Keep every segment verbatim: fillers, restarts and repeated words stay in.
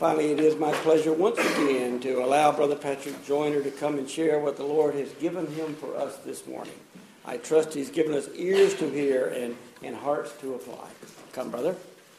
Finally, it is my pleasure once again to allow Brother Patrick Joyner to come and share what the Lord has given him for us this morning. I trust he's given us ears to hear and, and hearts to apply. Come, brother.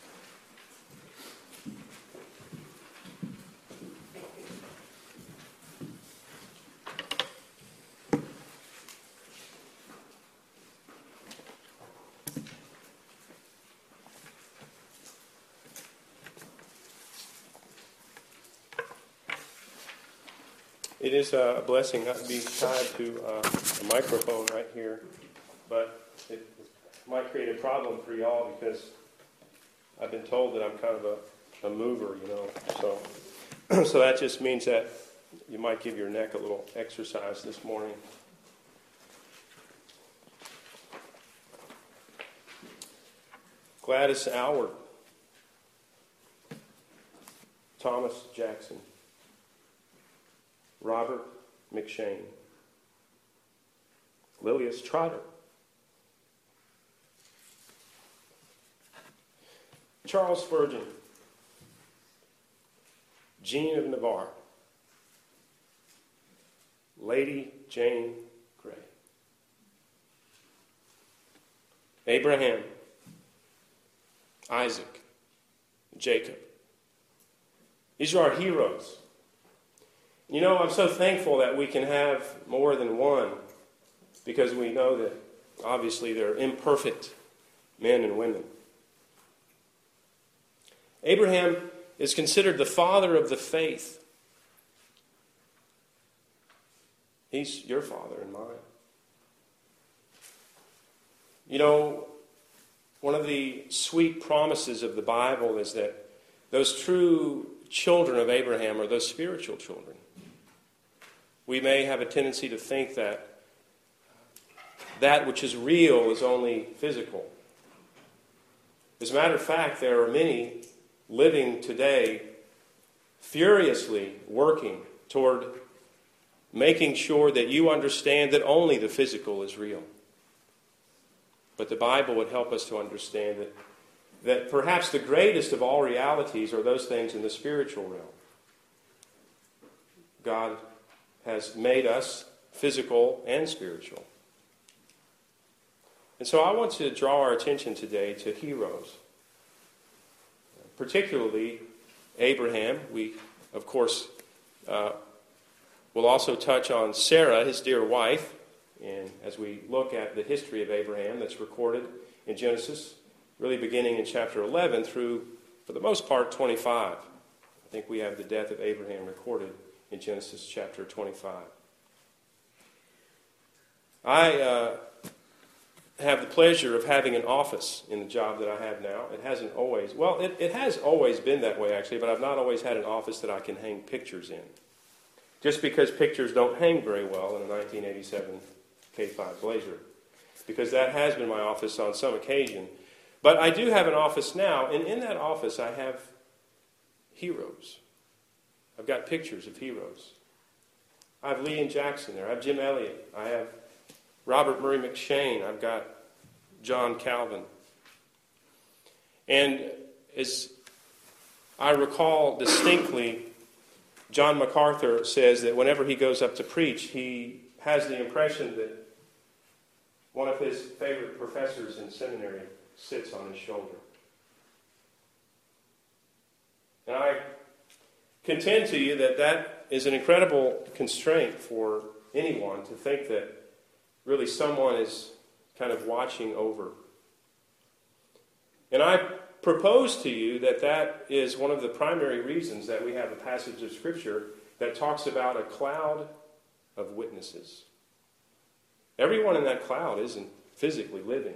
It is a blessing not to be tied to uh, a microphone right here, but it might create a problem for y'all because I've been told that I'm kind of a, a mover, you know. So, so that just means that you might give your neck a little exercise this morning. Gladys Alward, Thomas Jackson, Robert McShane, Lilius Trotter, Charles Spurgeon, Jean of Navarre, Lady Jane Grey, Abraham, Isaac, Jacob. These are our heroes. You know, I'm so thankful that we can have more than one because we know that obviously they're imperfect men and women. Abraham is considered the father of the faith. He's your father and mine. You know, one of the sweet promises of the Bible is that those true children of Abraham are those spiritual children. We may have a tendency to think that that which is real is only physical. As a matter of fact, there are many living today furiously working toward making sure that you understand that only the physical is real. But the Bible would help us to understand that, that perhaps the greatest of all realities are those things in the spiritual realm. God has made us physical and spiritual. And so I want to draw our attention today to heroes, particularly Abraham. We, of course, uh, will also touch on Sarah, his dear wife, and as we look at the history of Abraham that's recorded in Genesis, really beginning in chapter eleven through, for the most part, twenty-five. I think we have the death of Abraham recorded in Genesis chapter twenty-five. I uh, have the pleasure of having an office in the job that I have now. It hasn't always, well, it, it has always been that way actually, but I've not always had an office that I can hang pictures in. Just because pictures don't hang very well in a nineteen eighty-seven K five Blazer. Because that has been my office on some occasion. But I do have an office now, and in that office I have heroes. I've got pictures of heroes. I have Lee and Jackson there. I have Jim Elliott. I have Robert Murray McShane. I've got John Calvin. And as I recall distinctly, John MacArthur says that whenever he goes up to preach, he has the impression that one of his favorite professors in seminary sits on his shoulder. And I contend to you that that is an incredible constraint for anyone to think that really someone is kind of watching over. And I propose to you that that is one of the primary reasons that we have a passage of Scripture that talks about a cloud of witnesses. Everyone in that cloud isn't physically living,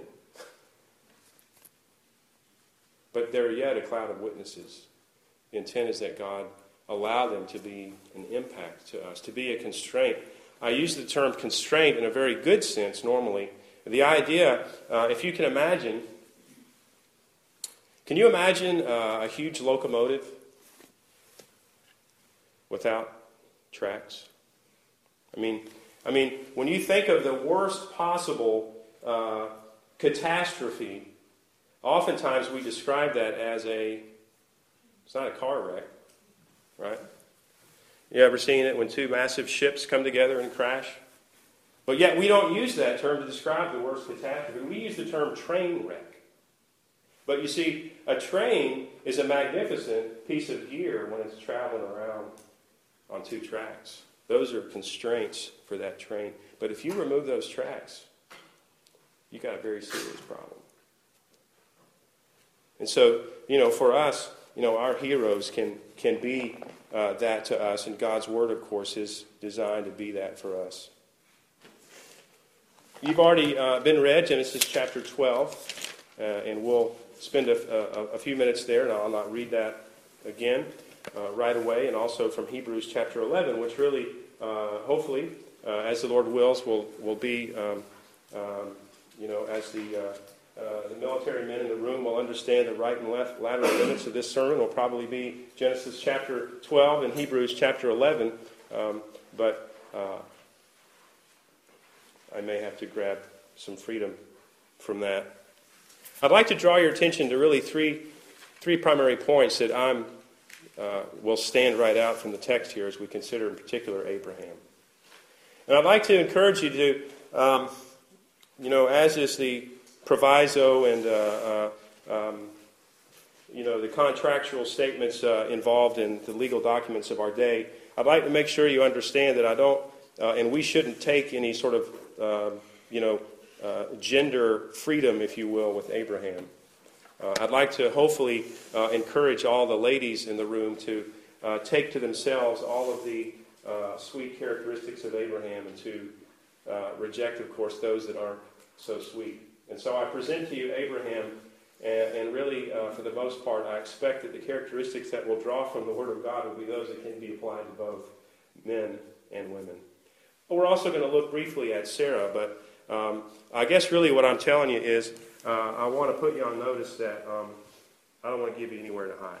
but they're yet a cloud of witnesses. The intent is that God allow them to be an impact to us, to be a constraint. I use the term constraint in a very good sense normally. The idea, uh, if you can imagine, can you imagine uh, a huge locomotive without tracks? I mean, I mean, when you think of the worst possible uh, catastrophe, oftentimes we describe that as a, it's not a car wreck, right? You ever seen it when two massive ships come together and crash? But yet we don't use that term to describe the worst catastrophe. We use the term train wreck. But you see, a train is a magnificent piece of gear when it's traveling around on two tracks. Those are constraints for that train. But if you remove those tracks, you got a very serious problem. And so, you know, for us, you know, our heroes can can be uh, that to us, and God's Word, of course, is designed to be that for us. You've already uh, been read Genesis chapter twelve, uh, and we'll spend a, a, a few minutes there, and I'll not read that again uh, right away, and also from Hebrews chapter eleven, which really, uh, hopefully, uh, as the Lord wills, will will be, um, um, you know, as the uh, uh, the military men in the room will understand the right and left lateral limits of this sermon will probably be Genesis chapter twelve and Hebrews chapter eleven, um, but uh, I may have to grab some freedom from that. I'd like to draw your attention to really three three primary points that I'm uh, will stand right out from the text here as we consider in particular Abraham. And I'd like to encourage you to, um, you know, as is the proviso and, uh, uh, um, you know, the contractual statements uh, involved in the legal documents of our day, I'd like to make sure you understand that I don't, uh, and we shouldn't take any sort of, uh, you know, uh, gender freedom, if you will, with Abraham. Uh, I'd like to hopefully uh, encourage all the ladies in the room to uh, take to themselves all of the uh, sweet characteristics of Abraham and to uh, reject, of course, those that aren't so sweet. And so I present to you Abraham, and, and really, uh, for the most part, I expect that the characteristics that will draw from the Word of God will be those that can be applied to both men and women. But we're also going to look briefly at Sarah, but um, I guess really what I'm telling you is uh, I want to put you on notice that um, I don't want to give you anywhere to hide.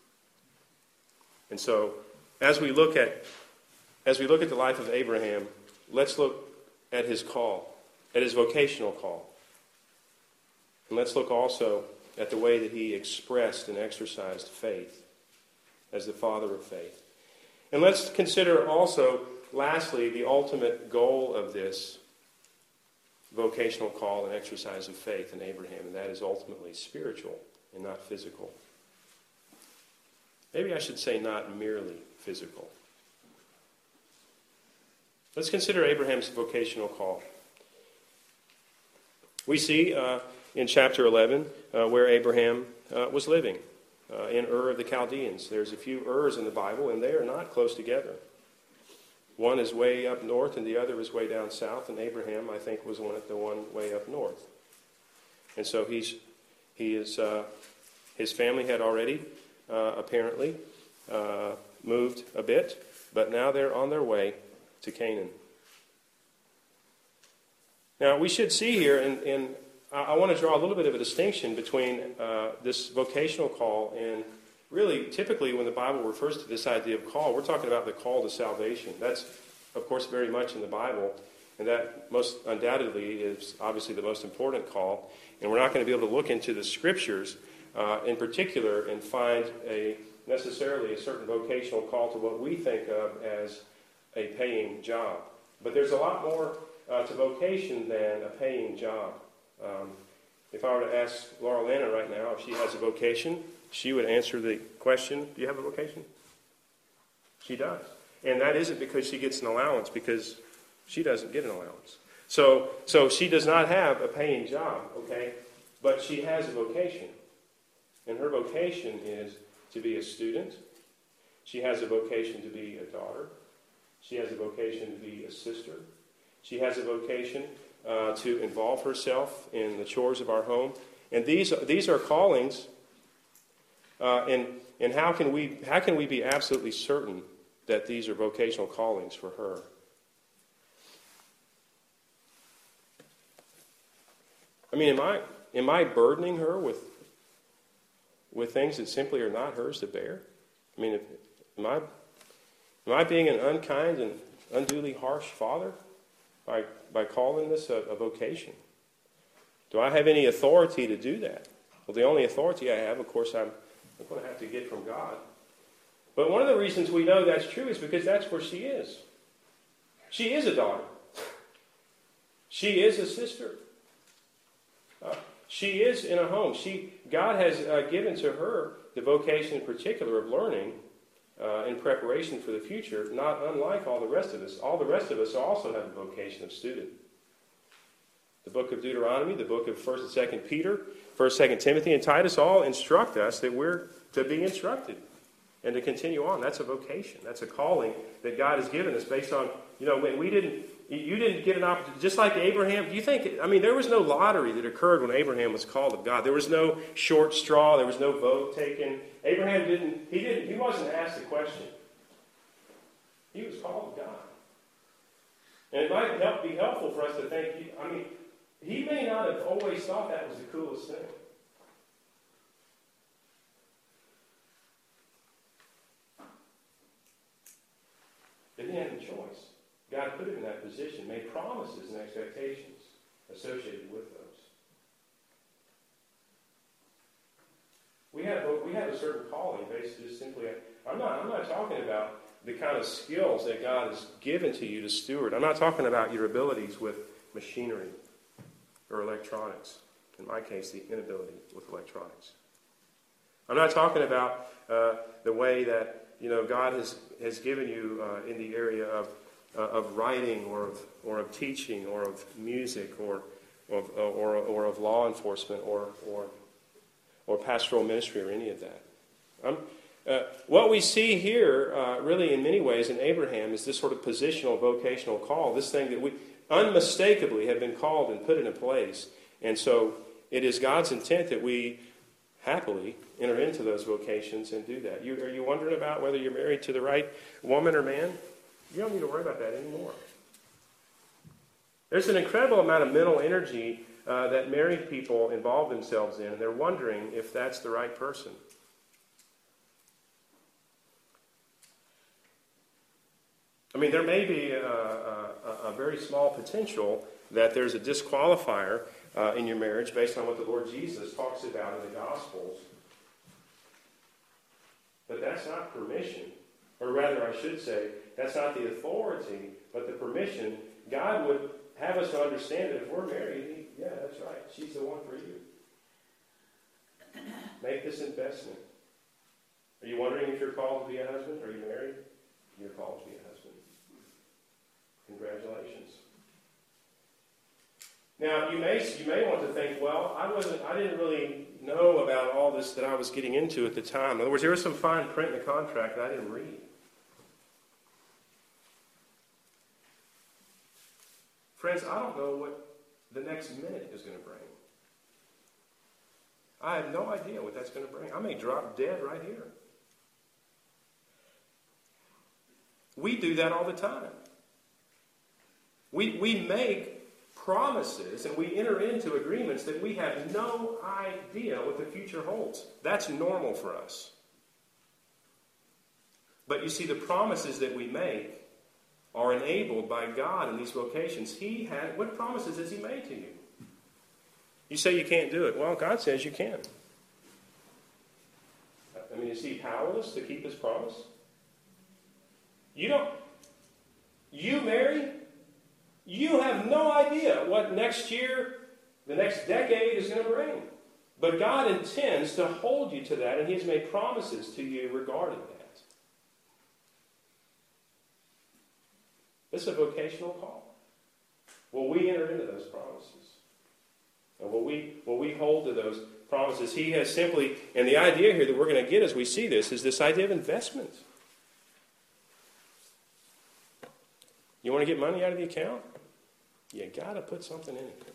And so, as we look at as we look at the life of Abraham, let's look at his call, at his vocational call. And let's look also at the way that he expressed and exercised faith as the father of faith. And let's consider also, lastly, the ultimate goal of this vocational call and exercise of faith in Abraham, and that is ultimately spiritual and not physical. Maybe I should say not merely physical. Let's consider Abraham's vocational call. We see uh, in chapter eleven uh, where Abraham uh, was living, uh, in Ur of the Chaldeans. There's a few Urs in the Bible, and they are not close together. One is way up north, and the other is way down south, and Abraham, I think, was one at the one way up north. And so he's he is uh, his family had already uh, apparently uh, moved a bit, but now they're on their way to Canaan. Now we should see here, and, and I, I want to draw a little bit of a distinction between uh, this vocational call and really, typically, when the Bible refers to this idea of call, we're talking about the call to salvation. That's, of course, very much in the Bible, and that most undoubtedly is obviously the most important call. And we're not going to be able to look into the Scriptures uh, in particular and find a necessarily a certain vocational call to what we think of as a paying job. But there's a lot more uh, to vocation than a paying job. Um, if I were to ask Laura Lana right now if she has a vocation, she would answer the question, do you have a vocation? She does. And that isn't because she gets an allowance, because she doesn't get an allowance. So, so she does not have a paying job, okay? But she has a vocation. And her vocation is to be a student. She has a vocation to be a daughter. She has a vocation to be a sister. She has a vocation uh, to involve herself in the chores of our home. And these, these are callings. Uh, and and how can we how can we be absolutely certain that these are vocational callings for her? I mean, am I am I burdening her with with things that simply are not hers to bear? I mean, if, am I am I being an unkind and unduly harsh father by by calling this a, a vocation? Do I have any authority to do that? Well, the only authority I have, of course, I'm I'm going to have to get from God. But one of the reasons we know that's true is because that's where she is. She is a daughter. She is a sister. Uh, she is in a home. She, God has uh, given to her the vocation in particular of learning uh, in preparation for the future, not unlike all the rest of us. All the rest of us also have the vocation of student. The book of Deuteronomy, the book of First and Second Peter, First, Second Timothy, and Titus all instruct us that we're to be instructed and to continue on. That's a vocation. That's a calling that God has given us based on, you know, when we didn't, you didn't get an opportunity, just like Abraham. Do you think, I mean, there was no lottery that occurred when Abraham was called of God. There was no short straw. There was no vote taken. Abraham didn't, he didn't, he wasn't asked a question. He was called of God. And it might help, be helpful for us to think, I mean, he may not have always thought that was the coolest thing. But he had a choice. God put him in that position, made promises and expectations associated with those. We have a, we have a certain calling based just simply. I'm not I'm not talking about the kind of skills that God has given to you to steward. I'm not talking about your abilities with machinery or electronics. In my case, the inability with electronics. I'm not talking about uh, the way that you know God has has given you uh, in the area of uh, of writing or of or of teaching or of music or of or or of law enforcement or or or pastoral ministry or any of that. Um, uh, what we see here, uh, really, in many ways, in Abraham, is this sort of positional, vocational call. This thing that we unmistakably have been called and put into place, and so it is God's intent that we happily enter into those vocations and do that. You, are you wondering about whether you're married to the right woman or man? You don't need to worry about that anymore. There's an incredible amount of mental energy uh, that married people involve themselves in, and they're wondering if that's the right person. I mean, there may be a, a, a very small potential that there's a disqualifier uh, in your marriage based on what the Lord Jesus talks about in the Gospels. But that's not permission. Or rather, I should say, that's not the authority, but the permission. God would have us to understand that if we're married, he, yeah, that's right, she's the one for you. Make this investment. Are you wondering if you're called to be a husband? Are you married? You're called to be a husband. Congratulations. Now, you may you may want to think, well, I wasn't, I didn't really know about all this that I was getting into at the time. In other words, there was some fine print in the contract that I didn't read. Friends, I don't know what the next minute is going to bring. I have no idea what that's going to bring. I may drop dead right here. We do that all the time. We, we make promises and we enter into agreements that we have no idea what the future holds. That's normal for us. But you see, the promises that we make are enabled by God in these vocations. He had, what promises has He made to you? You say you can't do it. Well, God says you can. I mean, is He powerless to keep His promise? You don't. You, Mary, you have no idea what next year, the next decade is going to bring. But God intends to hold you to that, and He has made promises to you regarding that. This is a vocational call. Will we enter into those promises? And will we, will we hold to those promises? He has simply, and the idea here that we're going to get as we see this is this idea of investment. You want to get money out of the account? You got to put something in it.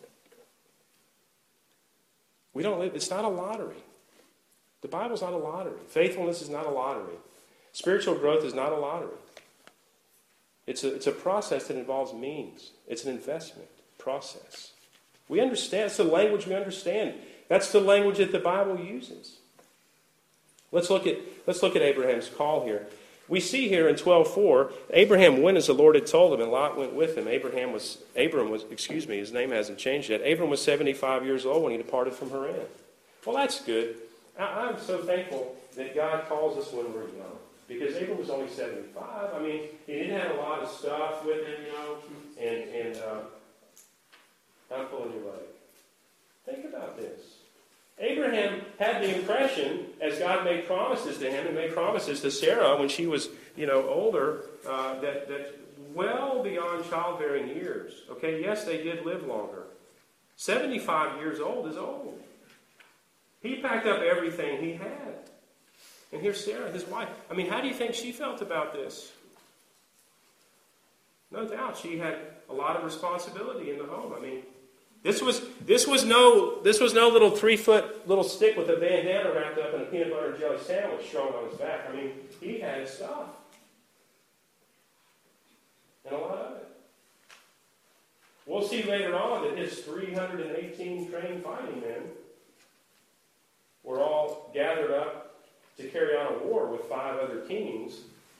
We don't live, it's not a lottery. The Bible's not a lottery. Faithfulness is not a lottery. Spiritual growth is not a lottery. It's a, it's a process that involves means. It's an investment process. We understand. It's the language we understand. That's the language that the Bible uses. Let's look at, let's look at Abraham's call here. We see here in twelve four, Abraham went as the Lord had told him, and Lot went with him. Abraham was, Abram was, excuse me, his name hasn't changed yet. Abram was seventy-five years old when he departed from Haran. Well, that's good. I, I'm so thankful that God calls us when we're young. because Abram was only seventy-five. I mean, he didn't have a lot of stuff with him, you know, and, and uh, I'm pulling your leg. Think about this. Abraham had the impression, as God made promises to him and made promises to Sarah when she was, you know, older, uh, that, that well beyond childbearing years. Okay, yes, they did live longer. seventy-five years old is old. He packed up everything he had. And here's Sarah, his wife. I mean, how do you think she felt about this? No doubt she had a lot of responsibility in the home. I mean, this was this was no this was no little three foot little stick with a bandana wrapped up in a peanut butter and jelly sandwich strung on his back. I mean, he had his stuff. And a lot of it. We'll see later on that his three hundred eighteen trained fighting men were all gathered up to carry on a war with five other kings.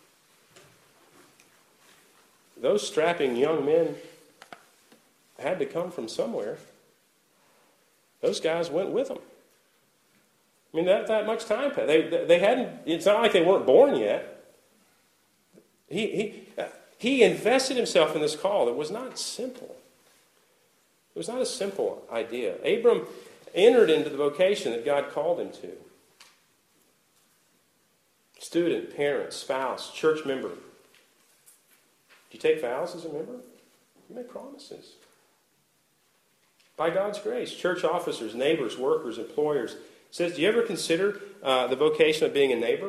Those strapping young men had to come from somewhere. Those guys went with them. I mean, that, that much time passed. They, they hadn't, it's not like they weren't born yet. He, he, he invested himself in this call. It was not simple. It was not a simple idea. Abram entered into the vocation that God called him to. Student, parent, spouse, church member. Do you take vows as a member? You make promises. By God's grace, church officers, neighbors, workers, employers. It says, do you ever consider uh, the vocation of being a neighbor?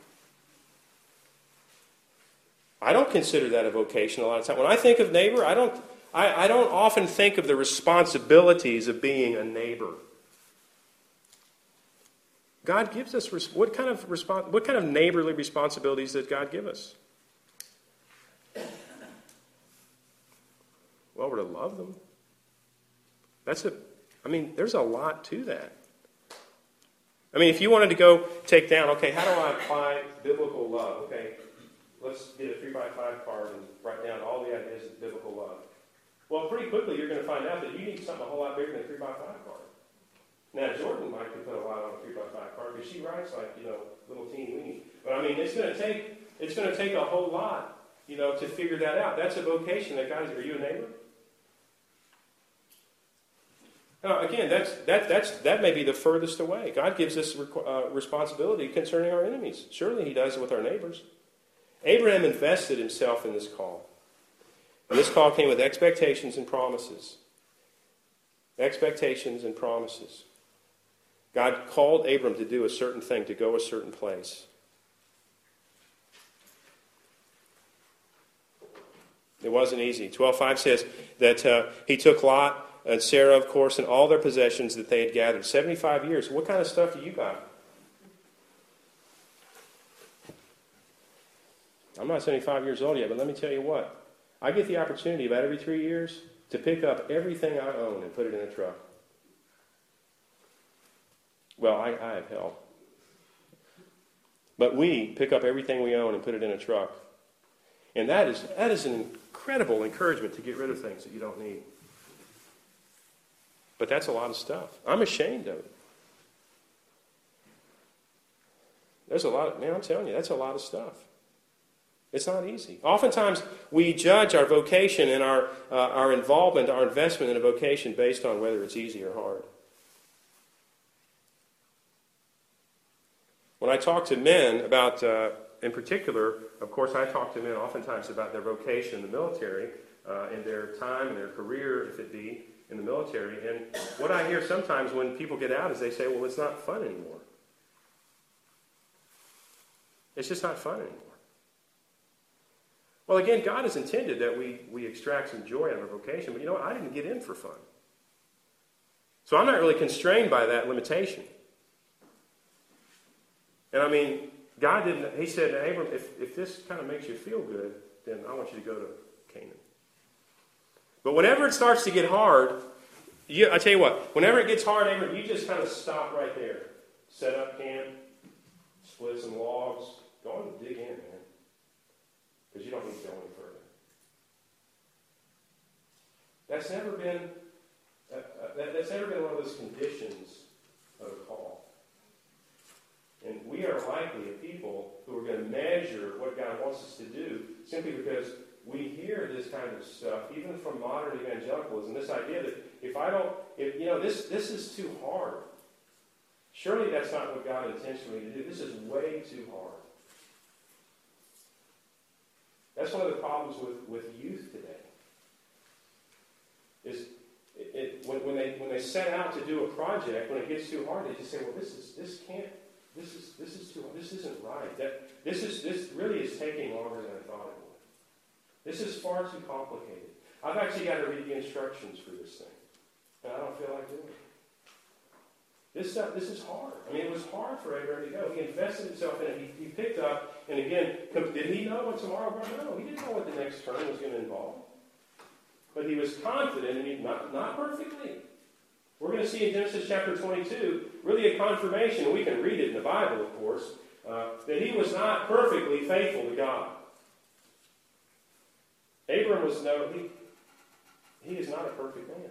I don't consider that a vocation a lot of time. When I think of neighbor, I don't, I, I don't often think of the responsibilities of being a neighbor. God gives us, what kind of respons- what kind of neighborly responsibilities does God give us? Well, we're to love them. That's a, I mean, there's a lot to that. I mean, if you wanted to go take down, okay, how do I apply biblical love? Okay, let's get a three by five card and write down all the ideas of biblical love. Well, pretty quickly you're going to find out that you need something a whole lot bigger than a three by five card. Now, Jordan might could put a lot on a three by five card because she writes like, you know, little teeny weeny. But I mean, it's going to take, it's going to take a whole lot, you know, to figure that out. That's a vocation that God is. Are you a neighbor? Now, again, that's, that, that's, that may be the furthest away. God gives us uh, responsibility concerning our enemies. Surely he does it with our neighbors. Abraham invested himself in this call. And this call came with expectations and promises. Expectations and promises. God called Abram to do a certain thing, to go a certain place. It wasn't easy. twelve five says that uh, he took Lot and Sarah, of course, and all their possessions that they had gathered. seventy-five years. What kind of stuff do you got? I'm not seventy-five years old yet, but let me tell you what. I get the opportunity about every three years to pick up everything I own and put it in a truck. Well, I, I have help. But we pick up everything we own and put it in a truck. And that is that is an incredible encouragement to get rid of things that you don't need. But that's a lot of stuff. I'm ashamed of it. There's a lot of, man, I'm telling you, that's a lot of stuff. It's not easy. Oftentimes, we judge our vocation and our, uh, our involvement, our investment in a vocation based on whether it's easy or hard. When I talk to men about, uh, in particular, of course, I talk to men oftentimes about their vocation in the military uh, and their time and their career, if it be, in the military. And what I hear sometimes when people get out is they say, well, it's not fun anymore. It's just not fun anymore. Well, again, God has intended that we, we extract some joy out of our vocation, but you know what? I didn't get in for fun. So I'm not really constrained by that limitation. And I mean, God didn't, he said to Abram, if, if this kind of makes you feel good, then I want you to go to Canaan. But whenever it starts to get hard, you, I tell you what, whenever it gets hard, Abram, you just kind of stop right there. Set up camp, split some logs, go on and dig in, man. Because you don't need to go any further. That's never been, uh, uh, that, that's never been one of those conditions of a call. And we we are likely a people who are going to measure what God wants us to do simply because we hear this kind of stuff, even from modern evangelicalism, this idea that if I don't, if, you know, this, this is too hard. Surely that's not what God intends for me to do. This is way too hard. That's one of the problems with, with youth today. Is it, it, when, when they when they set out to do a project, when it gets too hard, they just say, "Well, this is this can't, this is this is too hard. This isn't right. That this is this really is taking longer than I thought it would. This is far too complicated. I've actually got to read the instructions for this thing, and I don't feel like doing it. This stuff, this is hard. I mean, it was hard for Abraham to go. He invested himself in it. He, he picked up, and again, did he know what tomorrow brought? No, he didn't know what the next turn was going to involve. But he was confident, and he, not, not perfectly. We're going to see in Genesis chapter twenty-two, really a confirmation, we can read it in the Bible, of course, uh, that he was not perfectly faithful to God. Abram was no, he, he is not a perfect man.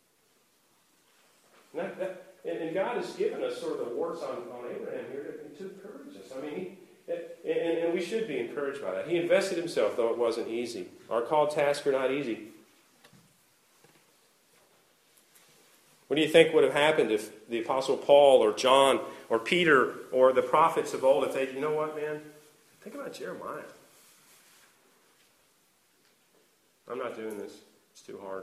And, that, that, and, and God has given us sort of the warts on, on Abraham here to, to encourage us. I mean, he, and, and we should be encouraged by that. He invested himself, though it wasn't easy. Our called tasks are not easy. What do you think would have happened if the Apostle Paul or John or Peter or the prophets of old, if they, you know what, man? Think about Jeremiah. I'm not doing this. It's too hard.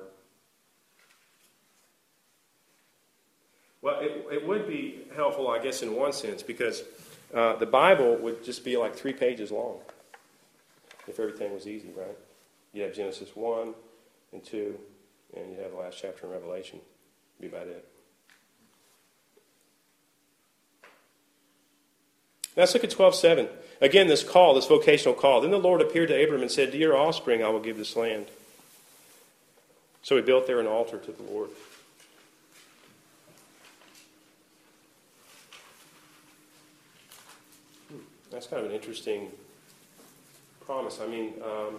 Well, it, it would be helpful, I guess, in one sense, because uh, the Bible would just be like three pages long if everything was easy, right? You'd have Genesis one and two, and you'd have the last chapter in Revelation. Be about it. Now let's look at twelve seven. Again, this call, this vocational call. Then the Lord appeared to Abram and said, "To your offspring I will give this land." So he built there an altar to the Lord. That's kind of an interesting promise. I mean, um,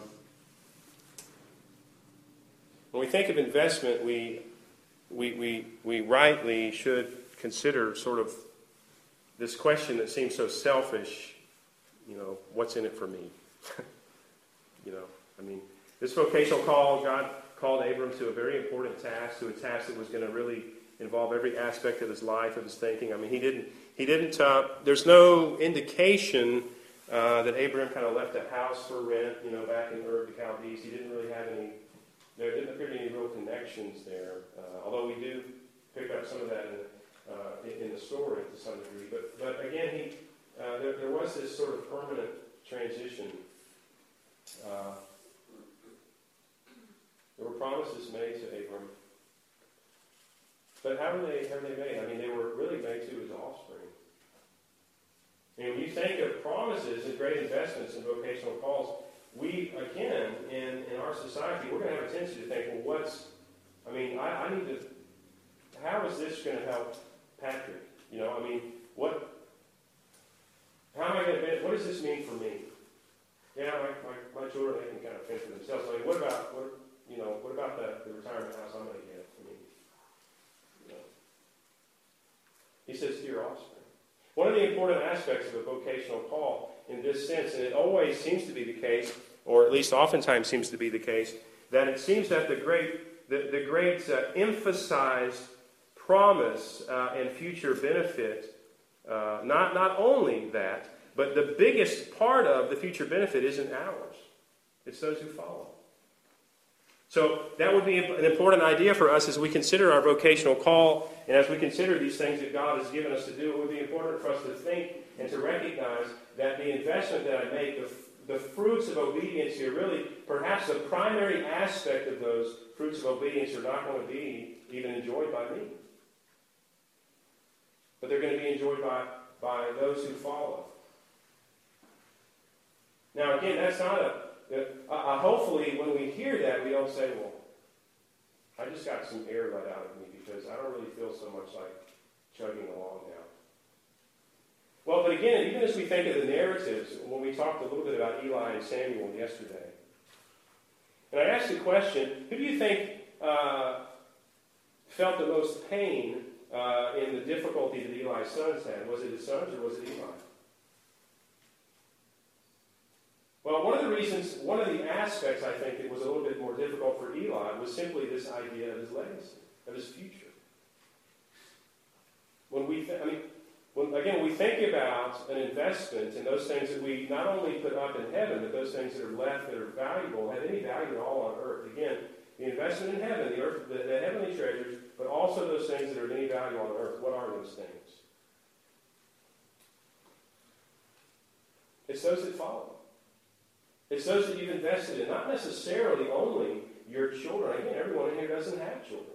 when we think of investment, we We, we, we rightly should consider sort of this question that seems so selfish, you know, what's in it for me? you know, I mean, this vocational call, God called Abram to a very important task, to a task that was going to really involve every aspect of his life, of his thinking. I mean, he didn't, he didn't, uh, there's no indication uh, that Abram kind of left a house for rent, you know, back in Ur of the Chaldees. He didn't really have any There didn't appear to be any real connections there, uh, although we do pick up some of that in, uh, in the story to some degree. But, but again, he, uh, there, there was this sort of permanent transition. Uh, there were promises made to Abram. But how were they, how were they made? I mean, they were really made to his offspring. And when you think of promises and great investments in vocational calls, we, again, in, in our society, we're going to have a tendency to think, well, what's, I mean, I, I need to, how is this going to help Patrick? You know, I mean, what, how am I going to, what does this mean for me? Yeah, my, my, my children, they can kind of fend for themselves. I mean, what about, what, you know, what about the, the retirement house I'm going to get? I mean, you know. He says, to your offspring. One of the important aspects of a vocational call in this sense, and it always seems to be the case, or at least oftentimes seems to be the case, that it seems that the great, the, the great uh, emphasized promise uh, and future benefit, uh, not, not only that, but the biggest part of the future benefit isn't ours. It's those who follow. So that would be an important idea for us as we consider our vocational call, and as we consider these things that God has given us to do. It would be important for us to think and to recognize that the investment that I make, the, the fruits of obedience here, really, perhaps the primary aspect of those fruits of obedience are not going to be even enjoyed by me. But they're going to be enjoyed by, by those who follow. Now, again, that's not a... Uh, hopefully, when we hear that, we don't say, well, I just got some air let out of me because I don't really feel so much like chugging along now. Well, but again, even as we think of the narratives, when we talked a little bit about Eli and Samuel yesterday, and I asked the question, who do you think uh, felt the most pain uh, in the difficulty that Eli's sons had? Was it his sons or was it Eli? reasons, one of the aspects I think that was a little bit more difficult for Eli was simply this idea of his legacy, of his future. When we, th- I mean, when, again, we think about an investment in those things that we not only put up in heaven, but those things that are left that are valuable, have any value at all on earth. Again, the investment in heaven, the, earth, the, the heavenly treasures, but also those things that are of any value on earth. What are those things? It's those that follow. It's those that you've invested in, not necessarily only your children. Again, everyone in here doesn't have children.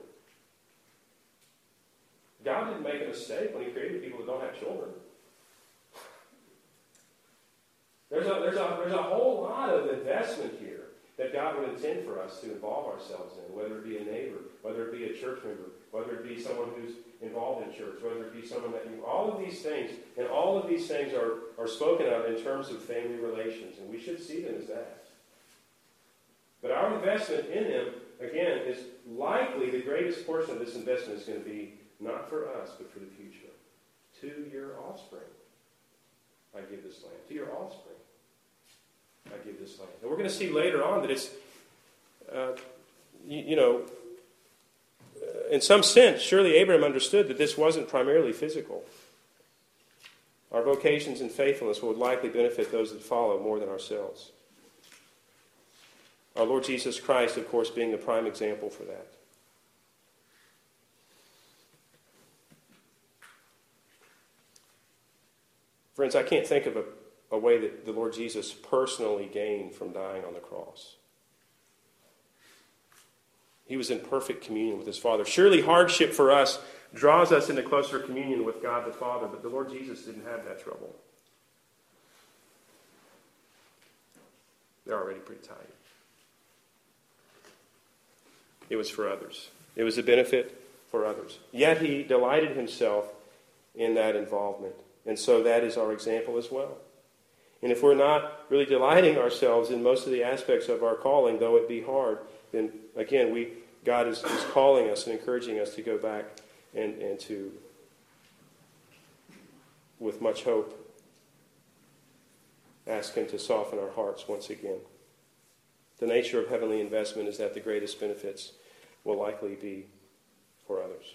God didn't make a mistake when he created people that don't have children. There's a, there's a, there's a whole lot of investment here that God would intend for us to involve ourselves in, whether it be a neighbor, whether it be a church member, whether it be someone who's involved in church, whether it be someone that you, all of these things, and all of these things are, are spoken of in terms of family relations, and we should see them as that. But our investment in them, again, is likely the greatest portion of this investment is going to be not for us, but for the future. To your offspring, I give this land. To your offspring, I give this land. And we're going to see later on that it's, uh, you, you know, uh, in some sense, surely Abraham understood that this wasn't primarily physical. Our vocations and faithfulness would likely benefit those that follow more than ourselves. Our Lord Jesus Christ, of course, being the prime example for that. Friends, I can't think of a, a way that the Lord Jesus personally gained from dying on the cross. He was in perfect communion with his Father. Surely hardship for us draws us into closer communion with God the Father, but the Lord Jesus didn't have that trouble. They're already pretty tight. It was for others. It was a benefit for others. Yet he delighted himself in that involvement. And so that is our example as well. And if we're not really delighting ourselves in most of the aspects of our calling, though it be hard, then again, we God is, is calling us and encouraging us to go back and, and to, with much hope, ask him to soften our hearts once again. The nature of heavenly investment is that the greatest benefits will likely be for others.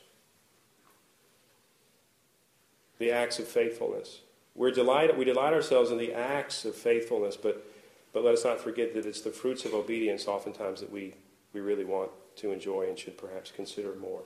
The acts of faithfulness. We're delighted, we delight ourselves in the acts of faithfulness, but, but let us not forget that it's the fruits of obedience oftentimes that we, we really want to enjoy and should perhaps consider more.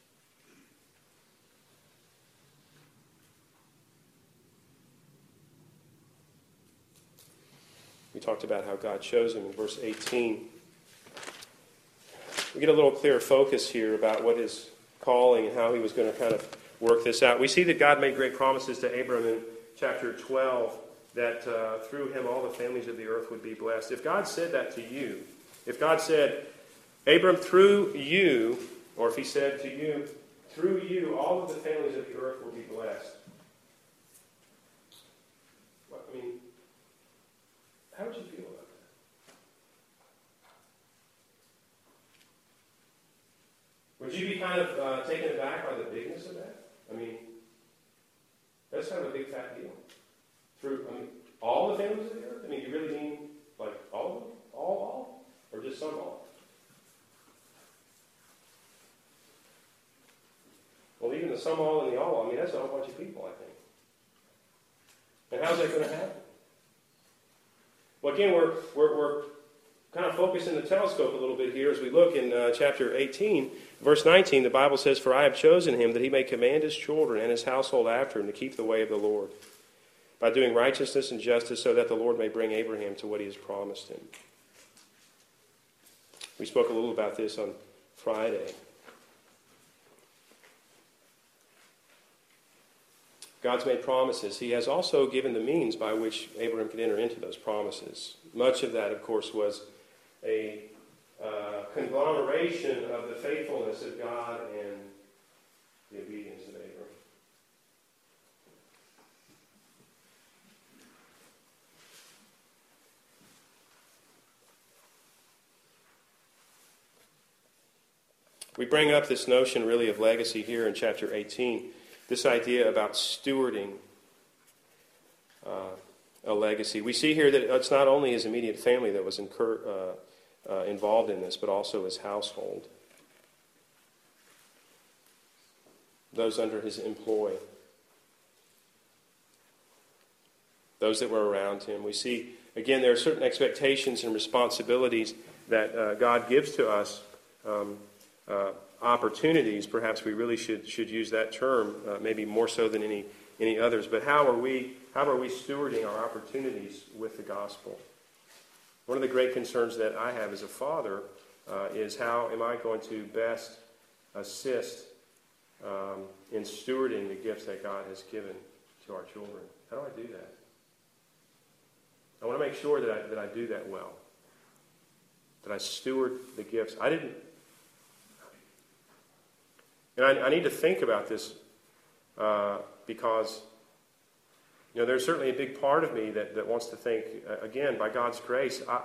We talked about how God chose him in verse eighteen. We get a little clearer focus here about what his calling and how he was going to kind of work this out. We see that God made great promises to Abram in chapter twelve that uh, through him all the families of the earth would be blessed. If God said that to you, if God said, Abram, through you, or if he said to you, through you all of the families of the earth will be blessed. What, I mean, how would you feel about that? Would you be kind of uh, taken aback by the bigness of that? I mean, that's kind of a big fat deal. Through, I mean, all the families of the earth? I mean, you really mean like all of them? All, all? Or just some all? Well, even the some all and the all, I mean, that's a whole bunch of people, I think. And how's that going to happen? Well, again, we're, we're, we're kind of focusing the telescope a little bit here as we look in uh, chapter eighteen. Verse nineteen, the Bible says, For I have chosen him that he may command his children and his household after him to keep the way of the Lord, by doing righteousness and justice, so that the Lord may bring Abraham to what he has promised him. We spoke a little about this on Friday. God's made promises. He has also given the means by which Abraham could enter into those promises. Much of that, of course, was a uh, conglomeration of the faithfulness of God and the obedience of Abraham. We bring up this notion really of legacy here in chapter eighteen. This idea about stewarding uh, a a legacy. We see here that it's not only his immediate family that was incur, uh, uh, involved in this, but also his household, those under his employ, those that were around him. We see, again, there are certain expectations and responsibilities that uh, God gives to us, um, uh, opportunities. Perhaps we really should should use that term, uh, maybe more so than any any others. But how are we how are we stewarding our opportunities with the gospel? One of the great concerns that I have as a father uh, is how am I going to best assist um, in stewarding the gifts that God has given to our children? How do I do that? I want to make sure that I, that I do that well, that I steward the gifts. I didn't, and I, I need to think about this uh, because, you know, there's certainly a big part of me that, that wants to think, uh, again, by God's grace, I,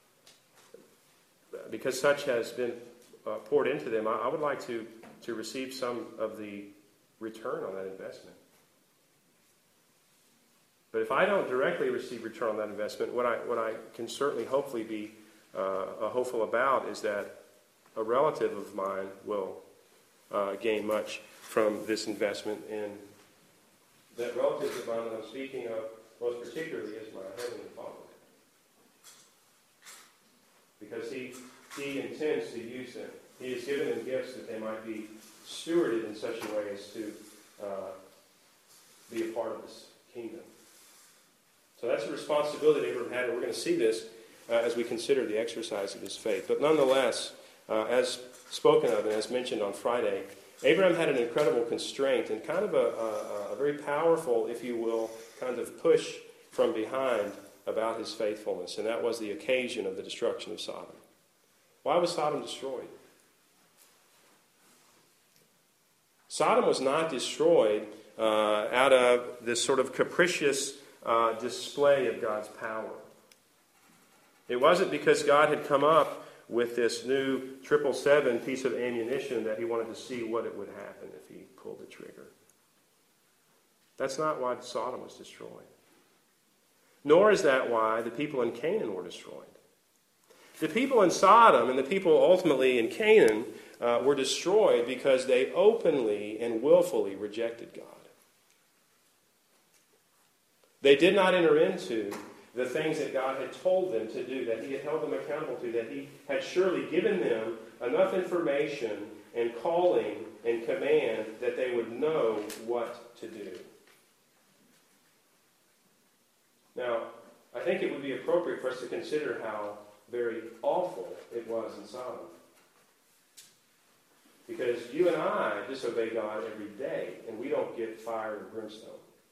because such has been uh, poured into them, I, I would like to, to receive some of the return on that investment. But if I don't directly receive return on that investment, what I what I can certainly hopefully be uh, hopeful about is that a relative of mine will uh, gain much from this investment. And that relative of mine that I'm speaking of most particularly is my Heavenly Father. Because he, he intends to use them. He has given them gifts that they might be stewarded in such a way as to uh, be a part of this kingdom. So that's a responsibility Abraham had, and we're going to see this uh, as we consider the exercise of his faith. But nonetheless, uh, as spoken of and as mentioned on Friday, Abraham had an incredible constraint and kind of a, a, a very powerful, if you will, kind of push from behind about his faithfulness, and that was the occasion of the destruction of Sodom. Why was Sodom destroyed? Sodom was not destroyed uh, out of this sort of capricious uh, display of God's power. It wasn't because God had come up with this new triple seven piece of ammunition that he wanted to see what it would happen if he pulled the trigger. That's not why Sodom was destroyed. Nor is that why the people in Canaan were destroyed. The people in Sodom and the people ultimately in Canaan uh, were destroyed because they openly and willfully rejected God. They did not enter into the things that God had told them to do, that he had held them accountable to, that he had surely given them enough information and calling and command that they would know what to do. Now, I think it would be appropriate for us to consider how very awful it was in Sodom. Because you and I disobey God every day, and we don't get fire and brimstone.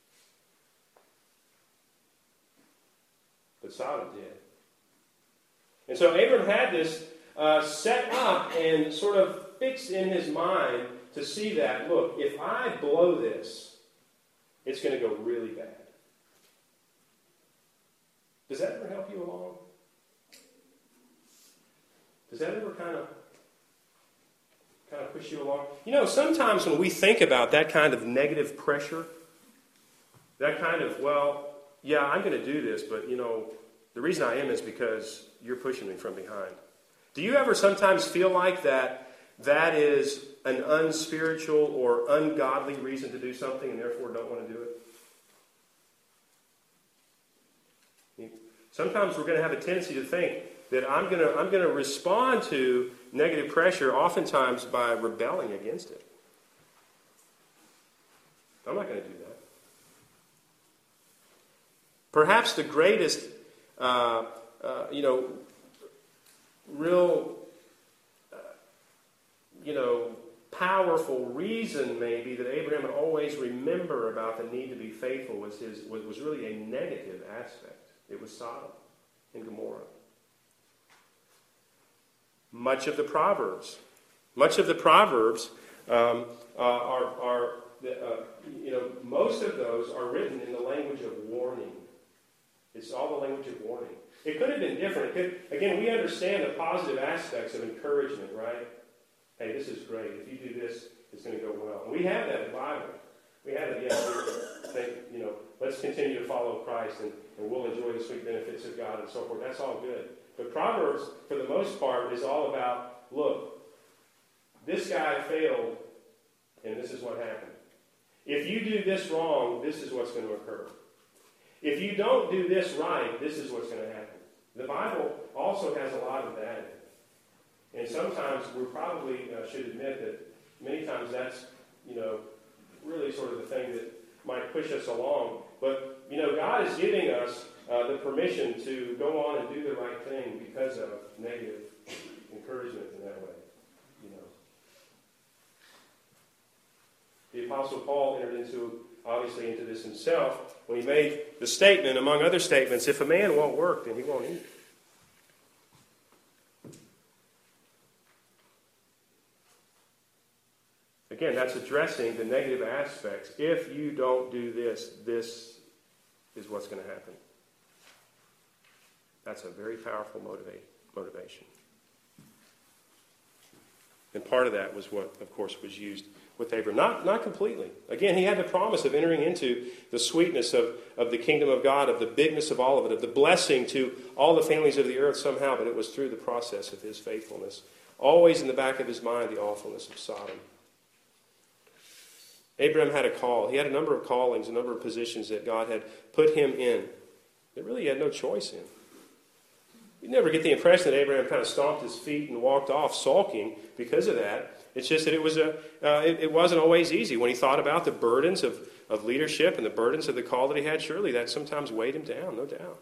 But Sodom did. And so Abram had this uh, set up and sort of fixed in his mind to see that, look, if I blow this, it's going to go really bad. Does that ever help you along? Does that ever kind of kind of push you along? You know, sometimes when we think about that kind of negative pressure, that kind of, well, yeah, I'm going to do this, but, you know, the reason I am is because you're pushing me from behind. Do you ever sometimes feel like that that is an unspiritual or ungodly reason to do something and therefore don't want to do it? Sometimes we're going to have a tendency to think that I'm going to I'm going to respond to negative pressure oftentimes by rebelling against it. I'm not going to do that. Perhaps the greatest, uh, uh, you know, real, uh, you know, powerful reason maybe that Abraham would always remember about the need to be faithful was his was, was really a negative aspect. It was Sodom and Gomorrah. Much of the Proverbs, much of the Proverbs um, uh, are, are uh, you know, most of those are written in the language of warning. It's all the language of warning. It could have been different. It could, again, we understand the positive aspects of encouragement, right? Hey, this is great. If you do this, it's going to go well. And we have that in the Bible. We have it, yes. Think, you know, let's continue to follow Christ, and, and we'll enjoy the sweet benefits of God and so forth. That's all good. But Proverbs, for the most part, is all about, look, this guy failed, and this is what happened. If you do this wrong, this is what's going to occur. If you don't do this right, this is what's going to happen. The Bible also has a lot of that in it. And sometimes we probably uh, should admit that many times that's, you know, really sort of the thing that might push us along. But, you know, God is giving us uh, the permission to go on and do the right thing because of negative encouragement in that way. You know. The Apostle Paul entered into, obviously, into this himself when he made the statement, among other statements, if a man won't work, then he won't eat. Again, that's addressing the negative aspects. If you don't do this, this is what's going to happen. That's a very powerful motivate, motivation. And part of that was what, of course, was used with Abram. Not, not completely. Again, he had the promise of entering into the sweetness of, of the kingdom of God, of the bigness of all of it, of the blessing to all the families of the earth somehow, but it was through the process of his faithfulness. Always in the back of his mind, the awfulness of Sodom. Abraham had a call. He had a number of callings, a number of positions that God had put him in that really he had no choice in. You never get the impression that Abraham kind of stomped his feet and walked off sulking because of that. It's just that it was a uh, it, it wasn't always easy. When he thought about the burdens of, of leadership and the burdens of the call that he had, surely that sometimes weighed him down, no doubt.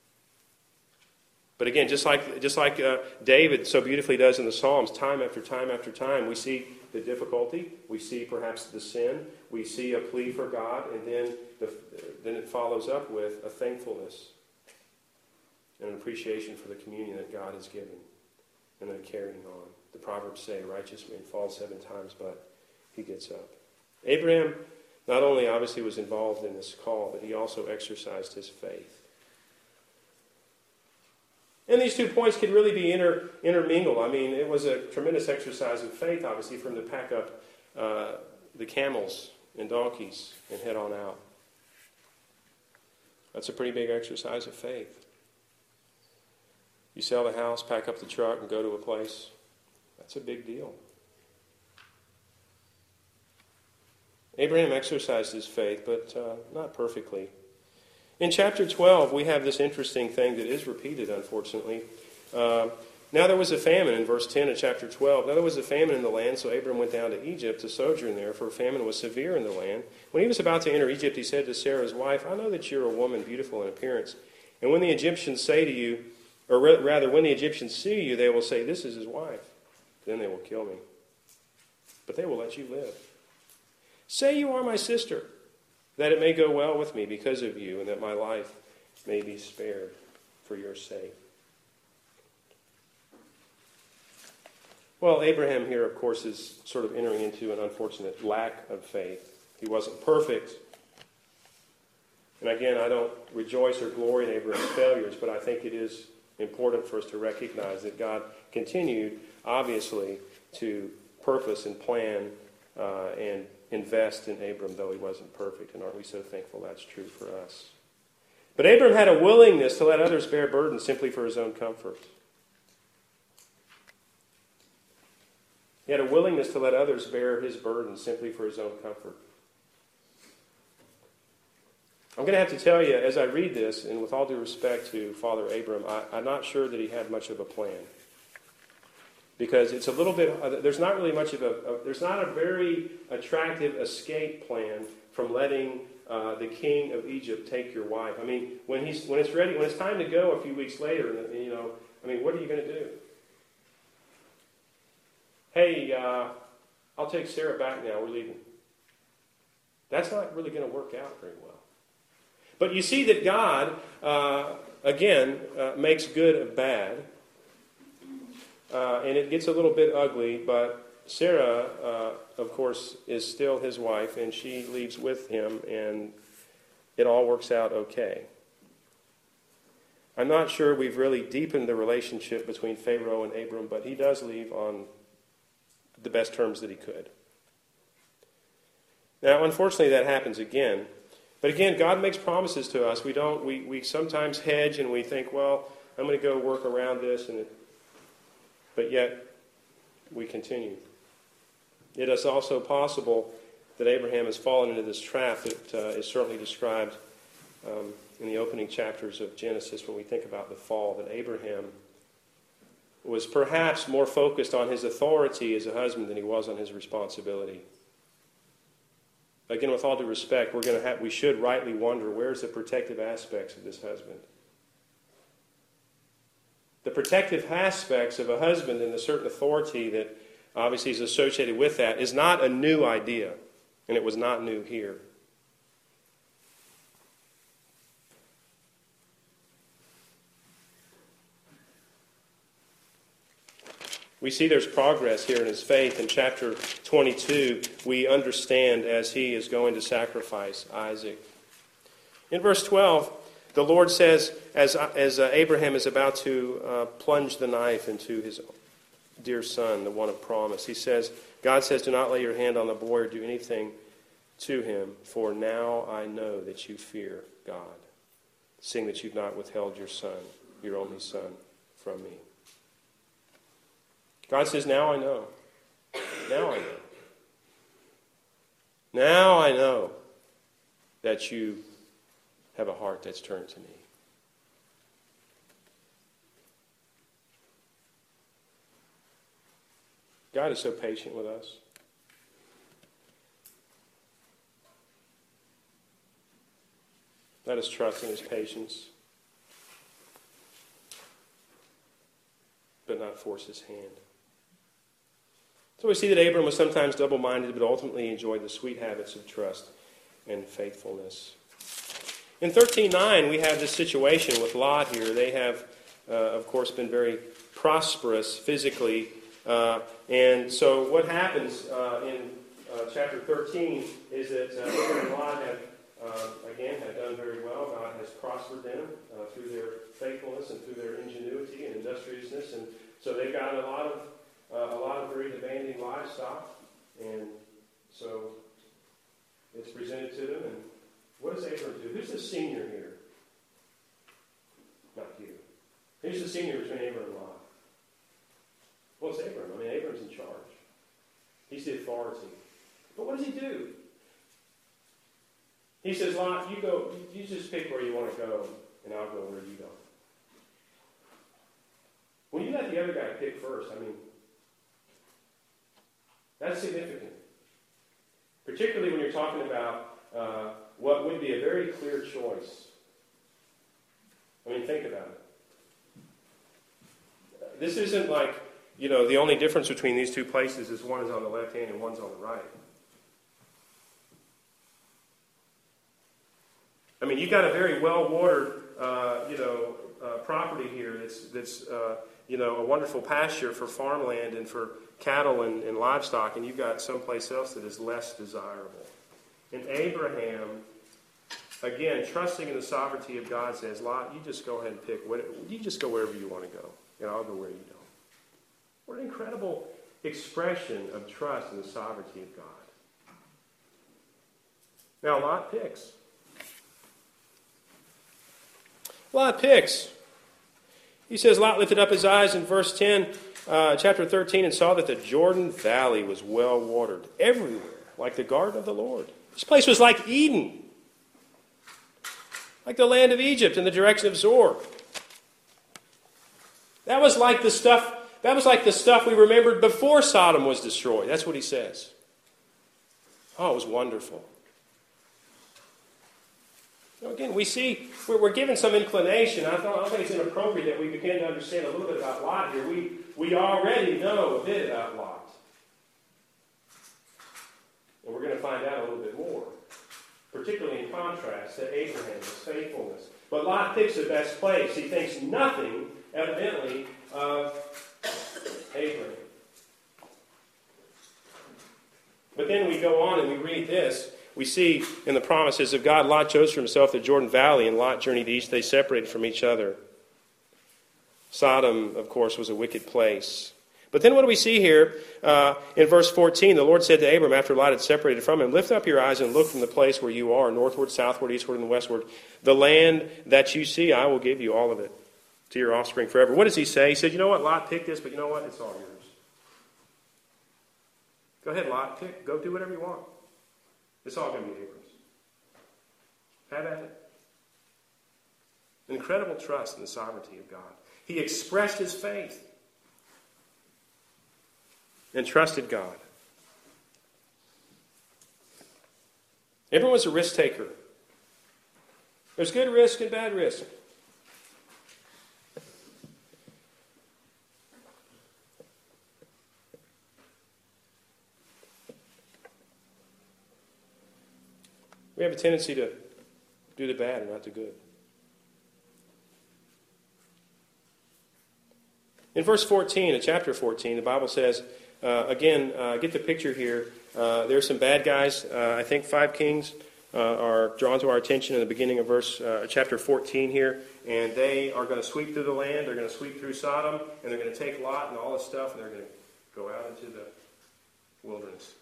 But again, just like just like uh, David so beautifully does in the Psalms, time after time after time, we see the difficulty, we see perhaps the sin, we see a plea for God, and then the, then it follows up with a thankfulness and an appreciation for the communion that God has given, and then carrying on. The Proverbs say, a righteous man falls seven times, but he gets up. Abraham not only obviously was involved in this call, but he also exercised his faith. And these two points could really be inter, intermingled. I mean, it was a tremendous exercise of faith, obviously, for him to pack up uh, the camels and donkeys and head on out. That's a pretty big exercise of faith. You sell the house, pack up the truck, and go to a place. That's a big deal. Abraham exercised his faith, but uh, not perfectly. In chapter twelve, we have this interesting thing that is repeated, unfortunately. Uh, now there was a famine in verse ten of chapter twelve. Now there was a famine in the land, so Abram went down to Egypt to sojourn there, for famine was severe in the land. When he was about to enter Egypt, he said to Sarah, his wife, I know that you're a woman beautiful in appearance. And when the Egyptians say to you, or rather, when the Egyptians see you, they will say, this is his wife. Then they will kill me. But they will let you live. Say you are my sister, that it may go well with me because of you, and that my life may be spared for your sake. Well, Abraham here, of course, is sort of entering into an unfortunate lack of faith. He wasn't perfect. And again, I don't rejoice or glory in Abraham's failures, but I think it is important for us to recognize that God continued, obviously, to purpose and plan uh, and invest in Abram, though he wasn't perfect. And aren't we so thankful that's true for us? But Abram had a willingness to let others bear burdens simply for his own comfort. He had a willingness to let others bear his burdens simply for his own comfort. I'm going to have to tell you, as I read this, and with all due respect to Father Abram, I, I'm not sure that he had much of a plan. Because it's a little bit, uh, there's not really much of a, a, there's not a very attractive escape plan from letting uh, the king of Egypt take your wife. I mean, when he's when it's ready, when it's time to go a few weeks later, you know, I mean, what are you going to do? Hey, uh, I'll take Sarah back now, we're leaving. That's not really going to work out very well. But you see that God, uh, again, uh, makes good of bad. Uh, and it gets a little bit ugly, but Sarah, uh, of course, is still his wife, and she leaves with him, and it all works out okay. I'm not sure we've really deepened the relationship between Pharaoh and Abram, but he does leave on the best terms that he could. Now, unfortunately, that happens again. But again, God makes promises to us. We don't. We, we sometimes hedge and we think, well, I'm going to go work around this, and it, but yet we continue. It is also possible that Abraham has fallen into this trap that uh, is certainly described um, in the opening chapters of Genesis when we think about the fall, that Abraham was perhaps more focused on his authority as a husband than he was on his responsibility. Again, with all due respect, we're going to have, we should rightly wonder, where's the protective aspects of this husband? The protective aspects of a husband and the certain authority that obviously is associated with that is not a new idea, and it was not new here. We see there's progress here in his faith. In chapter twenty-two, we understand as he is going to sacrifice Isaac. In verse twelve, the Lord says, as, as uh, Abraham is about to uh, plunge the knife into his dear son, the one of promise, he says, God says, do not lay your hand on the boy or do anything to him, for now I know that you fear God, seeing that you've not withheld your son, your only son, from me. God says, now I know. Now I know. Now I know that you have a heart that's turned to me. God is so patient with us. Let us trust in his patience, but not force his hand. So we see that Abram was sometimes double-minded, but ultimately enjoyed the sweet habits of trust and faithfulness. In thirteen nine, we have this situation with Lot here. They have, uh, of course, been very prosperous physically. Uh, and so what happens uh, in uh, chapter thirteen is that uh, Abram and Lot have, uh, again, have done very well. God has prospered them uh, through their faithfulness and through their ingenuity and industriousness. And so they've got a lot of Uh, a lot of very demanding livestock, and so it's presented to them. And what does Abram do? Who's the senior here? Not you. Who's the senior between Abram and Lot? Well, it's Abram. I mean, Abram's in charge. He's the authority. But what does he do? He says, Lot, you go. You just pick where you want to go, and I'll go where you go. When you let the other guy pick first, I mean, that's significant. Particularly when you're talking about uh, what would be a very clear choice. I mean, think about it. This isn't like, you know, the only difference between these two places is one is on the left hand and one's on the right. I mean, you've got a very well-watered, uh, you know, uh, property here that's, that's uh, you know, a wonderful pasture for farmland and for cattle and, and livestock, and you've got someplace else that is less desirable. And Abraham, again, trusting in the sovereignty of God, says, Lot, you just go ahead and pick. What, you just go wherever you want to go, and I'll go where you don't. What an incredible expression of trust in the sovereignty of God. Now, Lot picks. Lot picks. He says, Lot lifted up his eyes in verse ten, uh, chapter thirteen, and saw that the Jordan Valley was well watered everywhere, like the garden of the Lord. This place was like Eden, like the land of Egypt in the direction of Zoar. That was like the stuff, that was like the stuff we remembered before Sodom was destroyed. That's what he says. Oh, it was wonderful. Again, we see, we're, we're given some inclination. I, thought, I think it's inappropriate that we begin to understand a little bit about Lot here. We, we already know a bit about Lot. And we're going to find out a little bit more, particularly in contrast to Abraham's faithfulness. But Lot picks the best place. He thinks nothing, evidently, of Abraham. But then we go on and we read this. We see in the promises of God, Lot chose for himself the Jordan Valley, and Lot journeyed east. They separated from each other. Sodom, of course, was a wicked place. But then what do we see here uh, in verse fourteen? The Lord said to Abram after Lot had separated from him, lift up your eyes and look from the place where you are, northward, southward, eastward, and westward. The land that you see, I will give you all of it to your offspring forever. What does he say? He said, you know what, Lot, pick this, but you know what? It's all yours. Go ahead, Lot, pick. Go do whatever you want. It's all going to be Abram's. Have at it. Incredible trust in the sovereignty of God. He expressed his faith and trusted God. Abram was a risk taker. There's good risk and bad risk. We have a tendency to do the bad and not the good. In verse fourteen, in chapter fourteen, the Bible says, uh, again, uh, get the picture here. Uh, there's some bad guys. Uh, I think five kings uh, are drawn to our attention in the beginning of verse uh, chapter fourteen here. And they are going to sweep through the land. They're going to sweep through Sodom. And they're going to take Lot and all this stuff. And they're going to go out into the wilderness.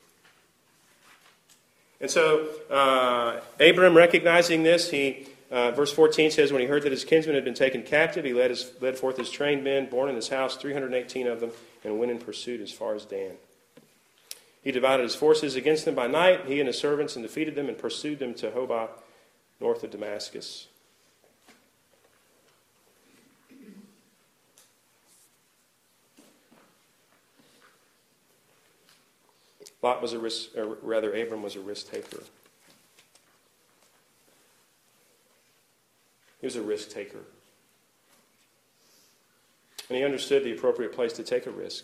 And so uh, Abram, recognizing this, he uh, verse fourteen says, when he heard that his kinsmen had been taken captive, he led, his, led forth his trained men, born in his house, three hundred eighteen of them, and went in pursuit as far as Dan. He divided his forces against them by night, he and his servants, and defeated them and pursued them to Hobah, north of Damascus. Lot was a risk, or rather, Abram was a risk taker. He was a risk taker. And he understood the appropriate place to take a risk.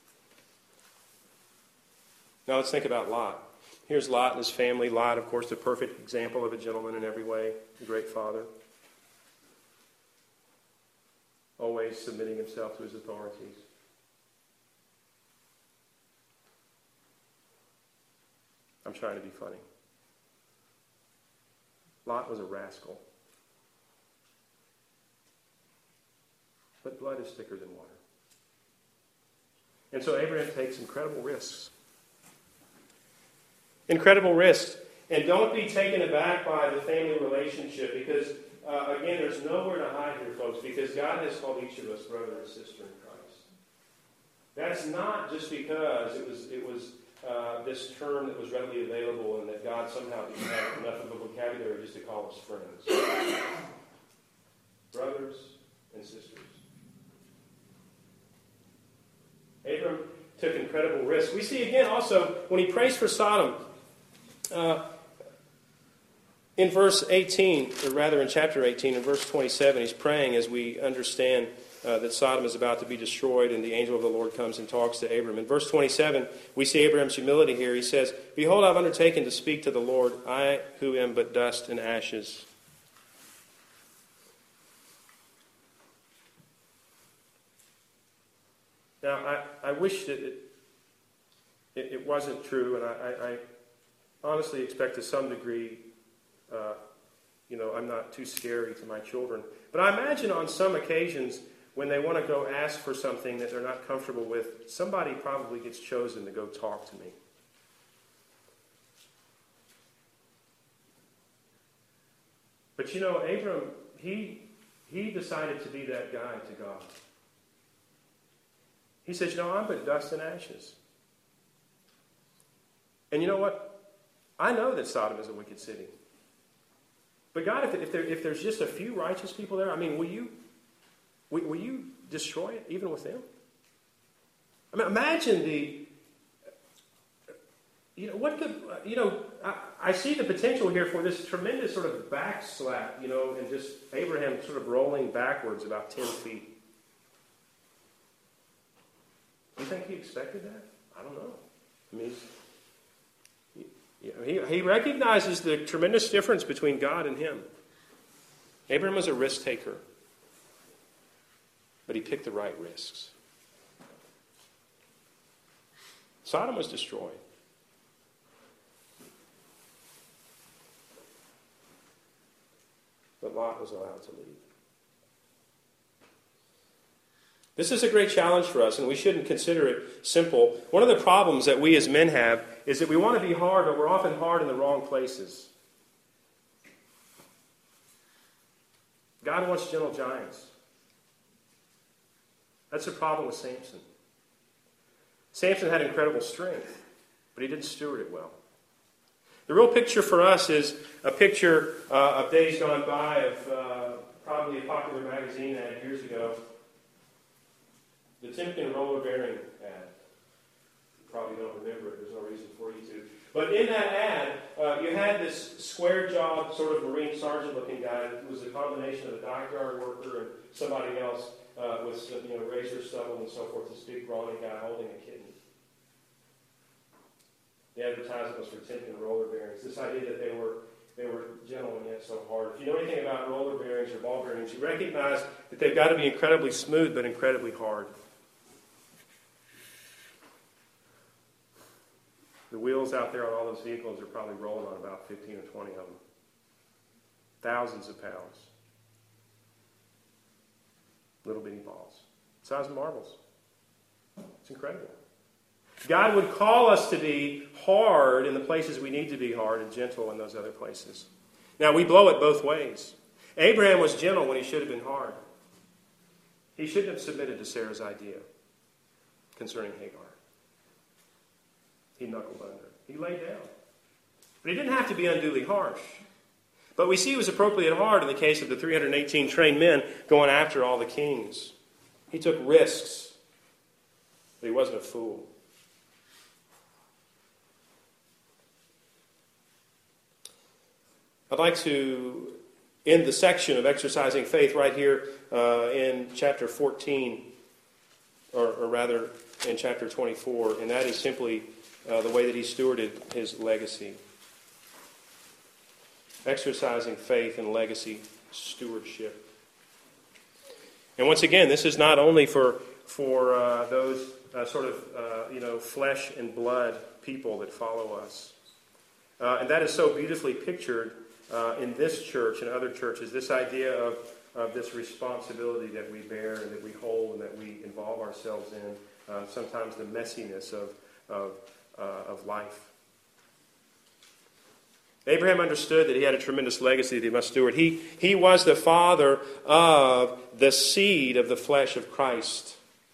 Now let's think about Lot. Here's Lot and his family. Lot, of course, the perfect example of a gentleman in every way, a great father. Always submitting himself to his authorities. I'm trying to be funny. Lot was a rascal. But blood is thicker than water. And so Abraham takes incredible risks. Incredible risks. And don't be taken aback by the family relationship because, uh, again, there's nowhere to hide here, folks, because God has called each of us brother and sister in Christ. That's not just because it was it was uh, this term that was readily available and that God somehow didn't have enough of a vocabulary just to call us friends. Brothers and sisters. Abram took incredible risks. We see again also when he prays for Sodom, uh, in verse eighteen, or rather in chapter eighteen, in verse twenty-seven, he's praying as we understand uh, that Sodom is about to be destroyed, and the angel of the Lord comes and talks to Abram. In verse twenty-seven, we see Abraham's humility here. He says, "Behold, I've undertaken to speak to the Lord, I who am but dust and ashes." Now, I, I wish that it, it, it wasn't true, and I, I, I honestly expect to some degree, uh, you know, I'm not too scary to my children. But I imagine on some occasions when they want to go ask for something that they're not comfortable with, somebody probably gets chosen to go talk to me. But you know, Abram, he, he decided to be that guy to God. He says, you know, I'm but dust and ashes. And you know what? I know that Sodom is a wicked city. But God, if, if, there, if there's just a few righteous people there, I mean, will you, will, will you destroy it even with them? I mean, imagine the, you know, what could, you know, I, I see the potential here for this tremendous sort of backslap, you know, and just Abraham sort of rolling backwards about ten feet. Do you think he expected that? I don't know. I mean, he, you know, he, he recognizes the tremendous difference between God and him. Abraham was a risk taker, but he picked the right risks. Sodom was destroyed. But Lot was allowed to leave. This is a great challenge for us, and we shouldn't consider it simple. One of the problems that we as men have is that we want to be hard, but we're often hard in the wrong places. God wants gentle giants. That's the problem with Samson. Samson had incredible strength, but he didn't steward it well. The real picture for us is a picture uh, of days gone by of uh, probably a popular magazine ad years ago. The Timken roller bearing ad. You probably don't remember it. There's no reason for you to. But in that ad, uh, you had this square-jawed, sort of Marine Sergeant-looking guy who was a combination of a dockyard worker and somebody else uh, with some, you know, razor stubble and so forth. This big, brawny guy holding a kitten. The advertisement was for Timken roller bearings. This idea that they were they were gentle and yet so hard. If you know anything about roller bearings or ball bearings, you recognize that they've got to be incredibly smooth but incredibly hard. The wheels out there on all those vehicles are probably rolling on about fifteen or twenty of them. Thousands of pounds. Little bitty balls. The size of marbles. It's incredible. God would call us to be hard in the places we need to be hard and gentle in those other places. Now, we blow it both ways. Abraham was gentle when he should have been hard. He shouldn't have submitted to Sarah's idea concerning Hagar. He knuckled under. He laid down. But he didn't have to be unduly harsh. But we see he was appropriately hard in the case of the three hundred eighteen trained men going after all the kings. He took risks, but he wasn't a fool. I'd like to end the section of exercising faith right here uh, in chapter fourteen, or, or rather in chapter twenty-four, and that is simply uh, the way that he stewarded his legacy. Exercising faith and legacy stewardship. And once again, this is not only for for uh, those uh, sort of uh, you know flesh and blood people that follow us, uh, and that is so beautifully pictured uh, in this church and other churches. This idea of of this responsibility that we bear and that we hold and that we involve ourselves in. Uh, sometimes the messiness of of uh, of life. Abraham understood that he had a tremendous legacy that he must steward. He, he was the father of the seed of the flesh of Christ.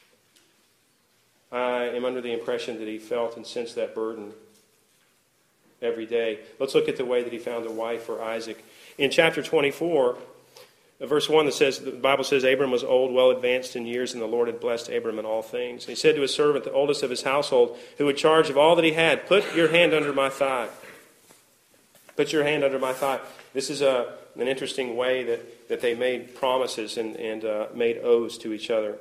I am under the impression that he felt and sensed that burden every day. Let's look at the way that he found a wife for Isaac. In chapter twenty-four, verse one, that says, the Bible says, Abram was old, well advanced in years, and the Lord had blessed Abram in all things. And he said to his servant, the oldest of his household, who had charge of all that he had, put your hand under my thigh. Put your hand under my thigh. This is a, an interesting way that, that they made promises and, and uh, made oaths to each other.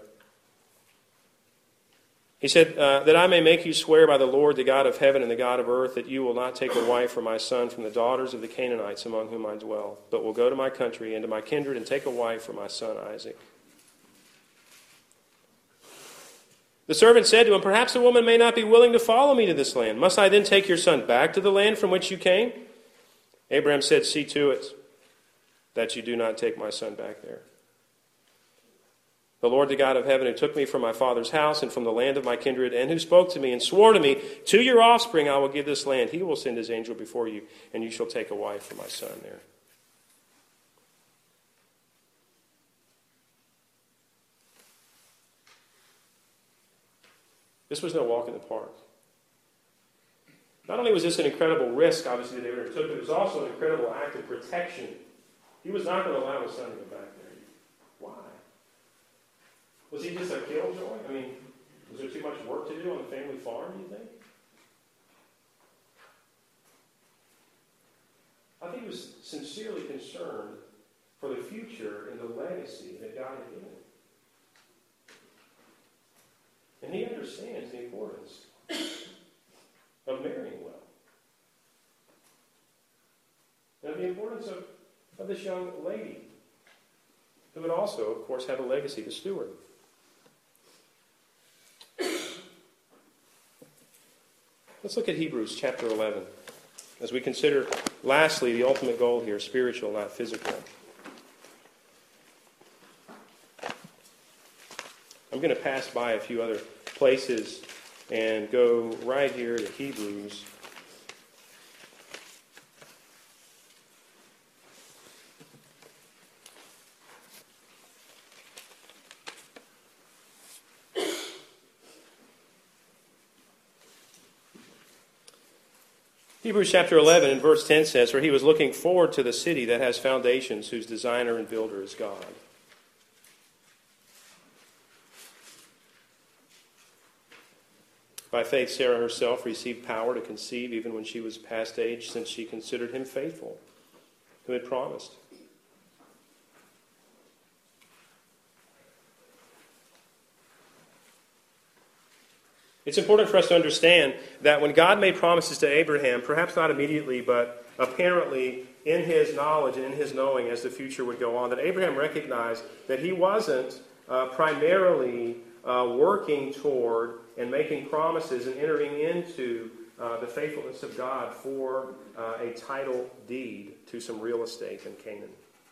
He said, uh, that I may make you swear by the Lord, the God of heaven and the God of earth, that you will not take a wife for my son from the daughters of the Canaanites among whom I dwell, but will go to my country and to my kindred and take a wife for my son Isaac. The servant said to him, perhaps the woman may not be willing to follow me to this land. Must I then take your son back to the land from which you came? Abraham said, see to it that you do not take my son back there. The Lord, the God of heaven, who took me from my father's house and from the land of my kindred, and who spoke to me and swore to me, to your offspring I will give this land. He will send his angel before you, and you shall take a wife for my son there. This was no walk in the park. Not only was this an incredible risk, obviously, that Abraham took, but it was also an incredible act of protection. He was not going to allow his son to go back there. Why? Was he just a killjoy? I mean, was there too much work to do on the family farm, do you think? I think he was sincerely concerned for the future and the legacy that God had given him. And he understands the importance of marrying well. And the importance of, of this young lady, who would also, of course, have a legacy to steward. Let's look at Hebrews chapter eleven, as we consider, lastly, the ultimate goal here, spiritual, not physical. I'm going to pass by a few other places and go right here to Hebrews. Hebrews chapter eleven and verse ten says, "For he was looking forward to the city that has foundations, whose designer and builder is God." By faith, Sarah herself received power to conceive even when she was past age, since she considered him faithful, who had promised. It's important for us to understand that when God made promises to Abraham, perhaps not immediately, but apparently in his knowledge and in his knowing as the future would go on, that Abraham recognized that he wasn't uh, primarily uh, working toward and making promises and entering into uh, the faithfulness of God for uh, a title deed to some real estate in Canaan.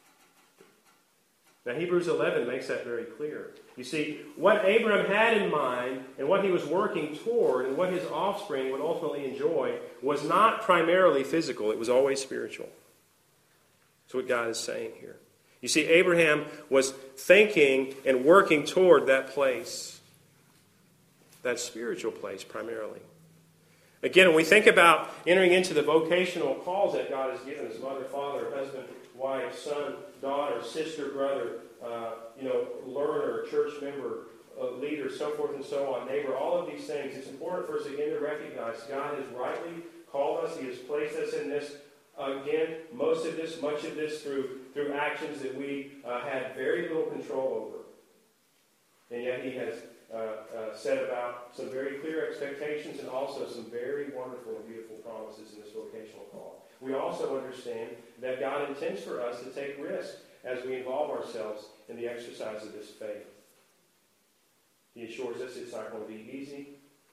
Now, Hebrews eleven makes that very clear. You see, what Abraham had in mind and what he was working toward and what his offspring would ultimately enjoy was not primarily physical. It was always spiritual. That's what God is saying here. You see, Abraham was thinking and working toward that place, that spiritual place primarily. Again, when we think about entering into the vocational calls that God has given us, mother, father, husband, wife, son, daughter, sister, brother, uh, you know, learner, church member, uh, leader, so forth and so on, neighbor, all of these things, it's important for us again to recognize God has rightly called us. He has placed us in this, again, most of this, much of this through, through actions that we uh, had very little control over. And yet He has uh, uh, set about some very clear expectations and also some very wonderful and beautiful promises in this vocational call. We also understand that God intends for us to take risks as we involve ourselves in the exercise of this faith. He assures us it's not going to be easy,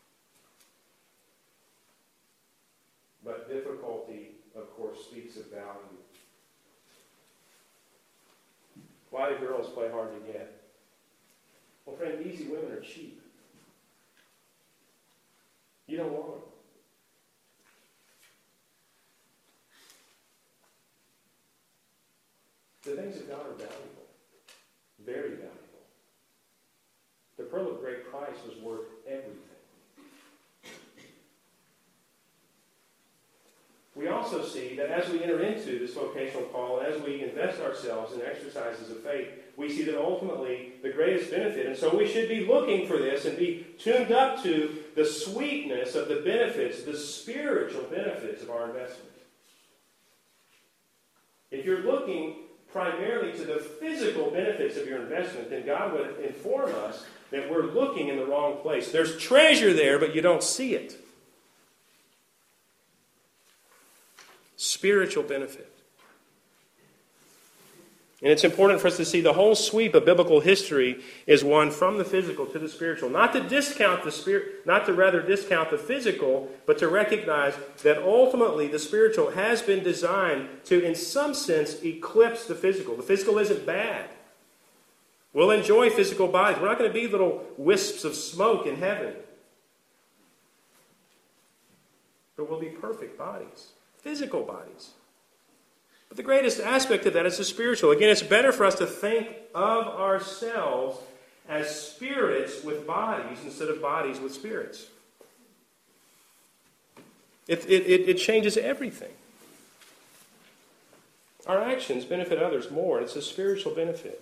but difficulty, of course, speaks of value. Why do girls play hard to get? Well, friend, easy women are cheap. You don't want them. The things of God are valuable, very valuable. The pearl of great price was worth everything. We also see that as we enter into this vocational call, as we invest ourselves in exercises of faith, we see that ultimately the greatest benefit, and so we should be looking for this and be tuned up to the sweetness of the benefits, the spiritual benefits of our investment. If you're looking primarily to the physical benefits of your investment, then God would inform us that we're looking in the wrong place. There's treasure there, but you don't see it. Spiritual benefit. And it's important for us to see the whole sweep of biblical history is one from the physical to the spiritual. Not to discount the spirit, not to rather discount the physical, but to recognize that ultimately the spiritual has been designed to, in some sense, eclipse the physical. The physical isn't bad. We'll enjoy physical bodies. We're not going to be little wisps of smoke in heaven. But we'll be perfect bodies. Physical bodies. But the greatest aspect of that is the spiritual. Again, it's better for us to think of ourselves as spirits with bodies instead of bodies with spirits. It, it, it changes everything. Our actions benefit others more, and it's a spiritual benefit.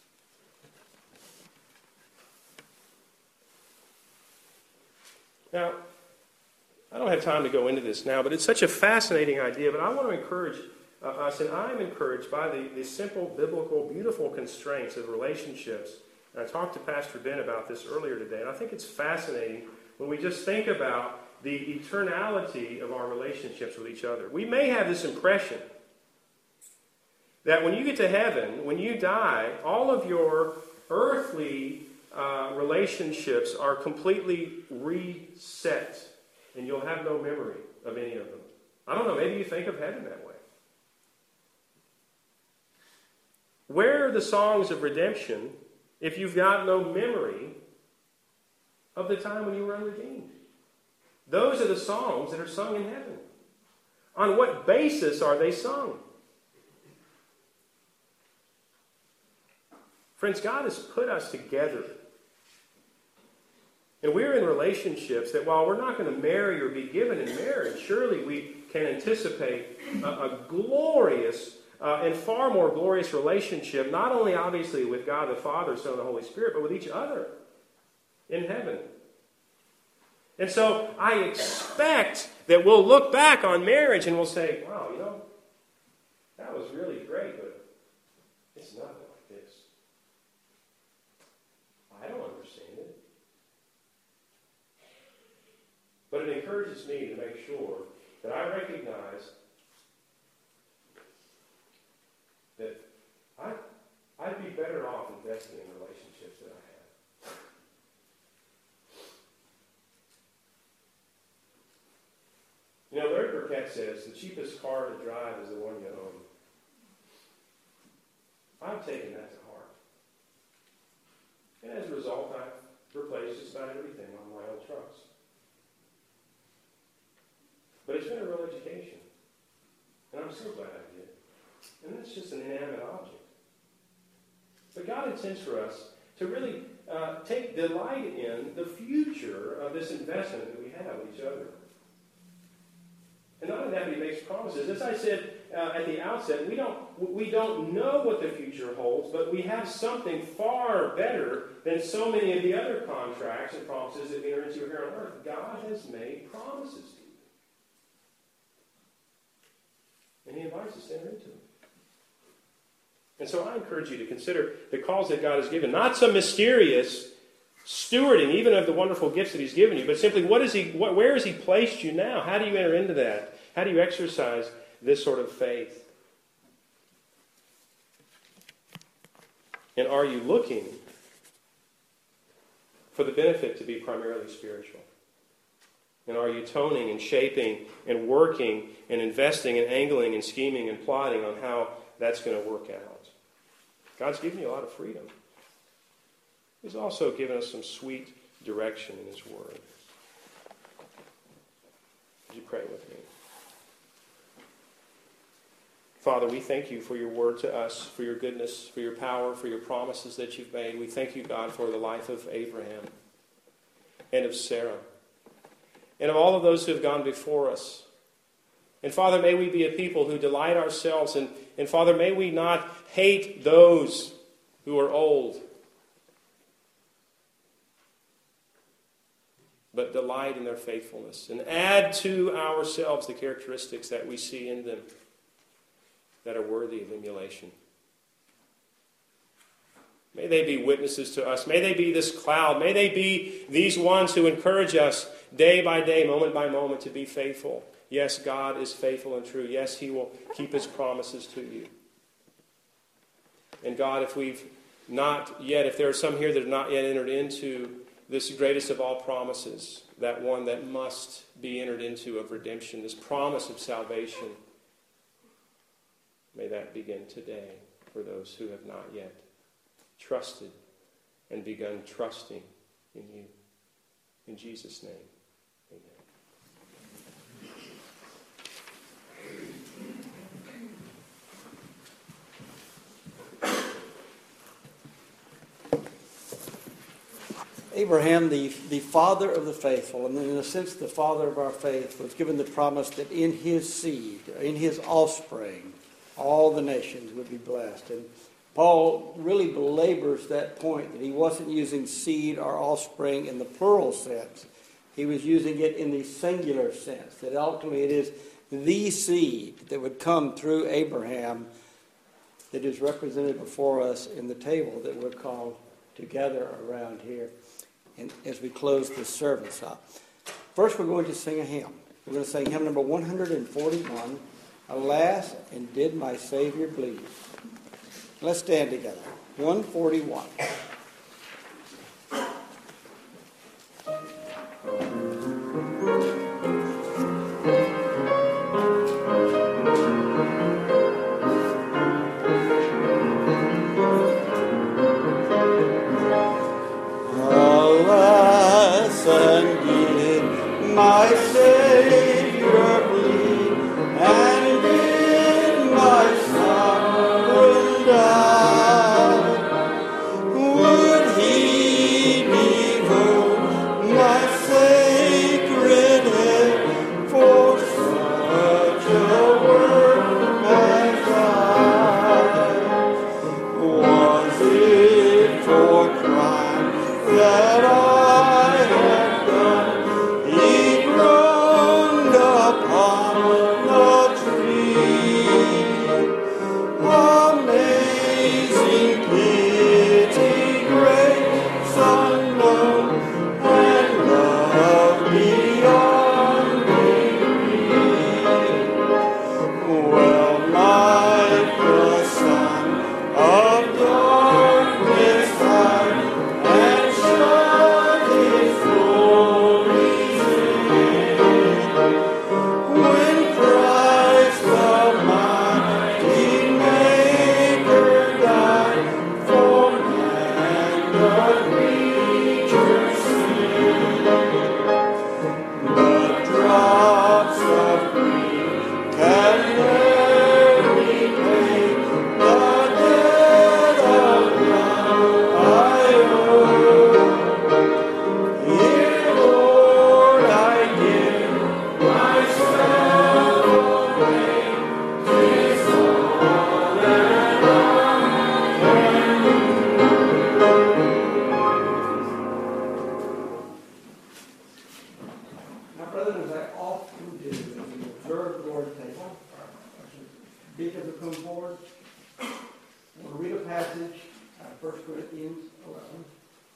Now, I don't have time to go into this now, but it's such a fascinating idea. But I want to encourage uh, us, and I'm encouraged by the, the simple, biblical, beautiful constraints of relationships. And I talked to Pastor Ben about this earlier today, and I think it's fascinating when we just think about the eternality of our relationships with each other. We may have this impression that when you get to heaven, when you die, all of your earthly uh, relationships are completely reset. And you'll have no memory of any of them. I don't know, maybe you think of heaven that way. Where are the songs of redemption if you've got no memory of the time when you were unredeemed. Those are the songs that are sung in heaven. On what basis are they sung? Friends, God has put us together. And we're in relationships that while we're not going to marry or be given in marriage, surely we can anticipate a, a glorious uh, and far more glorious relationship, not only obviously with God the Father, Son, and the Holy Spirit, but with each other in heaven. And so I expect that we'll look back on marriage and we'll say, wow, you know, that was really great, but it's nothing like this. I don't understand it. But it encourages me to make sure that I recognize that I, I'd be better off investing in relationships that I have. You know, Larry Burkett says the cheapest car to drive is the one you own. I've taken that to heart. And as a result, I've replaced just about everything on my old trucks. But it's been a real education. And I'm so glad I did. And that's just an inanimate object. But God intends for us to really uh, take delight in the future of this investment that we have with each other. And not only that, but he makes promises. As I said uh, at the outset, we don't, we don't know what the future holds, but we have something far better than so many of the other contracts and promises that we enter into here on earth. God has made promises to you. And he invites us to enter into them. And so I encourage you to consider the calls that God has given. Not some mysterious stewarding, even of the wonderful gifts that he's given you, but simply what is he, what, where has he placed you now? How do you enter into that? How do you exercise this sort of faith? And are you looking for the benefit to be primarily spiritual? And are you toning and shaping and working and investing and angling and scheming and plotting on how that's going to work out? God's given you a lot of freedom. He's also given us some sweet direction in his word. Would you pray with me? Father, we thank you for your word to us, for your goodness, for your power, for your promises that you've made. We thank you, God, for the life of Abraham and of Sarah and of all of those who have gone before us. And Father, may we be a people who delight ourselves. And, and Father, may we not hate those who are old, but delight in their faithfulness and add to ourselves the characteristics that we see in them that are worthy of emulation. May they be witnesses to us. May they be this cloud. May they be these ones who encourage us day by day, moment by moment, to be faithful. Yes, God is faithful and true. Yes, he will keep his promises to you. And God, if we've not yet, if there are some here that have not yet entered into this greatest of all promises, that one that must be entered into of redemption, this promise of salvation, may that begin today for those who have not yet trusted and begun trusting in you. In Jesus' name, amen. Abraham, the, the father of the faithful, and in a sense the father of our faith, was given the promise that in his seed, in his offspring, all the nations would be blessed. And Paul really belabors that point, that he wasn't using seed or offspring in the plural sense. He was using it in the singular sense, that ultimately it is the seed that would come through Abraham that is represented before us in the table that we're called together around here. And as we close this service up, first we're going to sing a hymn. We're going to sing hymn number one forty-one, Alas, and Did My Savior Bleed? Let's stand together. one forty-one. Alas, that I have done, he groaned upon the tree. Amazing pity, grace unknown, and love beyond degree. Well, might the Son of darkness hide and shut his glories in, when Christ the mighty Maker died for man, the creature's sin. The drops of grief can ne'er repay the debt of love I owe. Here, Lord, I give myself away. 'Tis all that I can do. Now, brethren, as I often do, as we observe the Lord's table, our deacons will come forward. We'll read a passage out of First Corinthians eleven.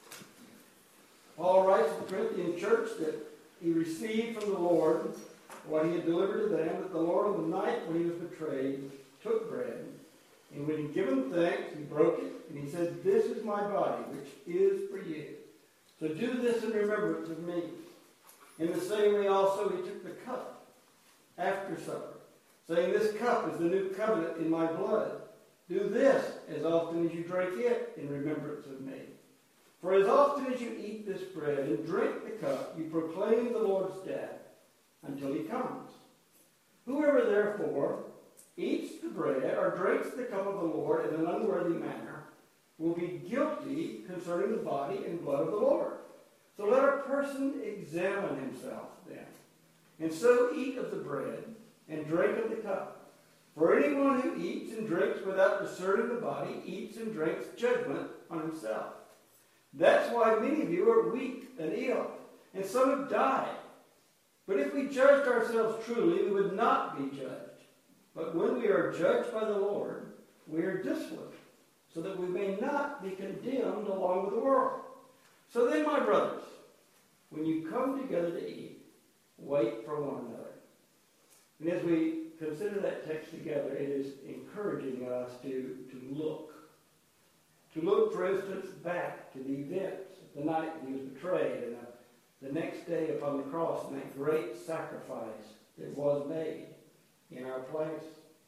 Paul writes to the Corinthian church that he received from the Lord what he had delivered to them, that the Lord on the night when he was betrayed took bread, and when he had given thanks, he broke it, and he said, "This is my body, which is for you. So do this in remembrance of me." In the same way also he took the cup after supper, saying, "This cup is the new covenant in my blood. Do this as often as you drink it in remembrance of me. For as often as you eat this bread and drink the cup, you proclaim the Lord's death until he comes. Whoever therefore eats the bread or drinks the cup of the Lord in an unworthy manner will be guilty concerning the body and blood of the Lord. So let a person examine himself then, and so eat of the bread and drink of the cup. For anyone who eats and drinks without discerning the body eats and drinks judgment on himself. That's why many of you are weak and ill, and some have died. But if we judged ourselves truly, we would not be judged. But when we are judged by the Lord, we are disciplined, so that we may not be condemned along with the world. So then, my brothers, when you come together to eat, wait for one another." And as we consider that text together, it is encouraging us to, to look. To look, for instance, back to the events, the night he was betrayed, and the, the next day upon the cross, and that great sacrifice that was made in our place.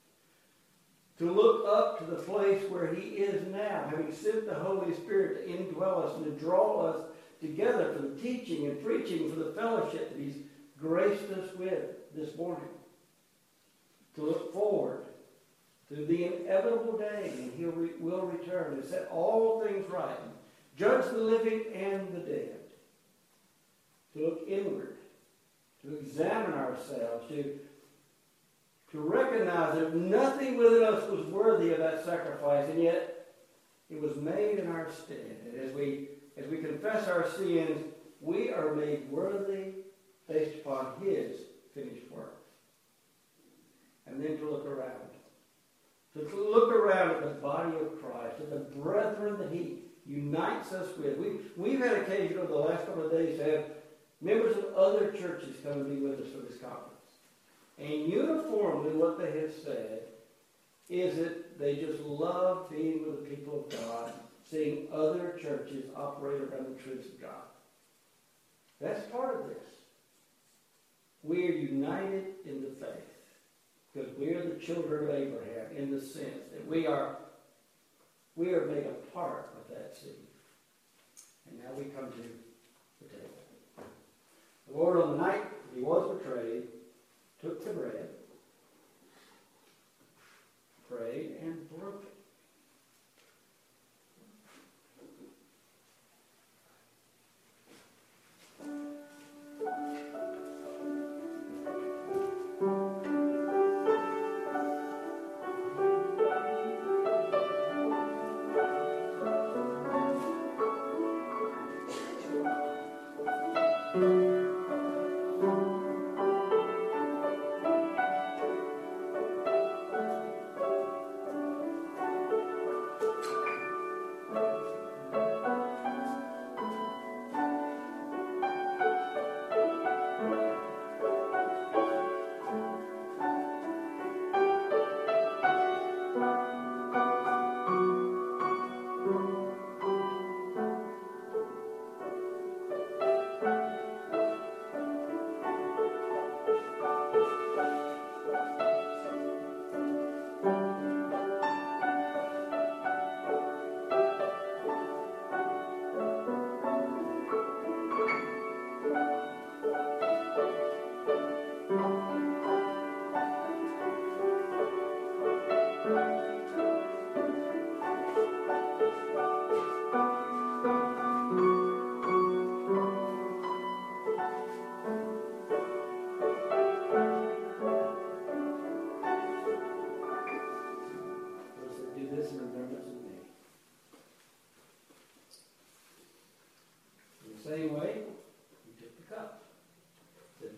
To look up to the place where he is now, having sent the Holy Spirit to indwell us and to draw us together for the teaching and preaching, for the fellowship that he's graced us with this morning. To look forward to the inevitable day when he will return to set all things right, judge the living and the dead. To look inward, to examine ourselves, to To recognize that nothing within us was worthy of that sacrifice, and yet it was made in our stead. And as we as we confess our sins, we are made worthy based upon his finished work. And then to look around. To look around at the body of Christ, at the brethren that he unites us with. We've, we've had occasion over the last couple of days to have members of other churches come and be with us for this conference. And uniformly what they have said is that they just love being with the people of God, seeing other churches operate around the truths of God. That's part of this. We are united in the faith because we are the children of Abraham in the sense that we are, we are made a part of that seed. And now we come to the table. The Lord, on the night he was betrayed, took the bread, prayed, and broke it.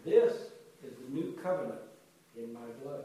this is the new covenant in my blood.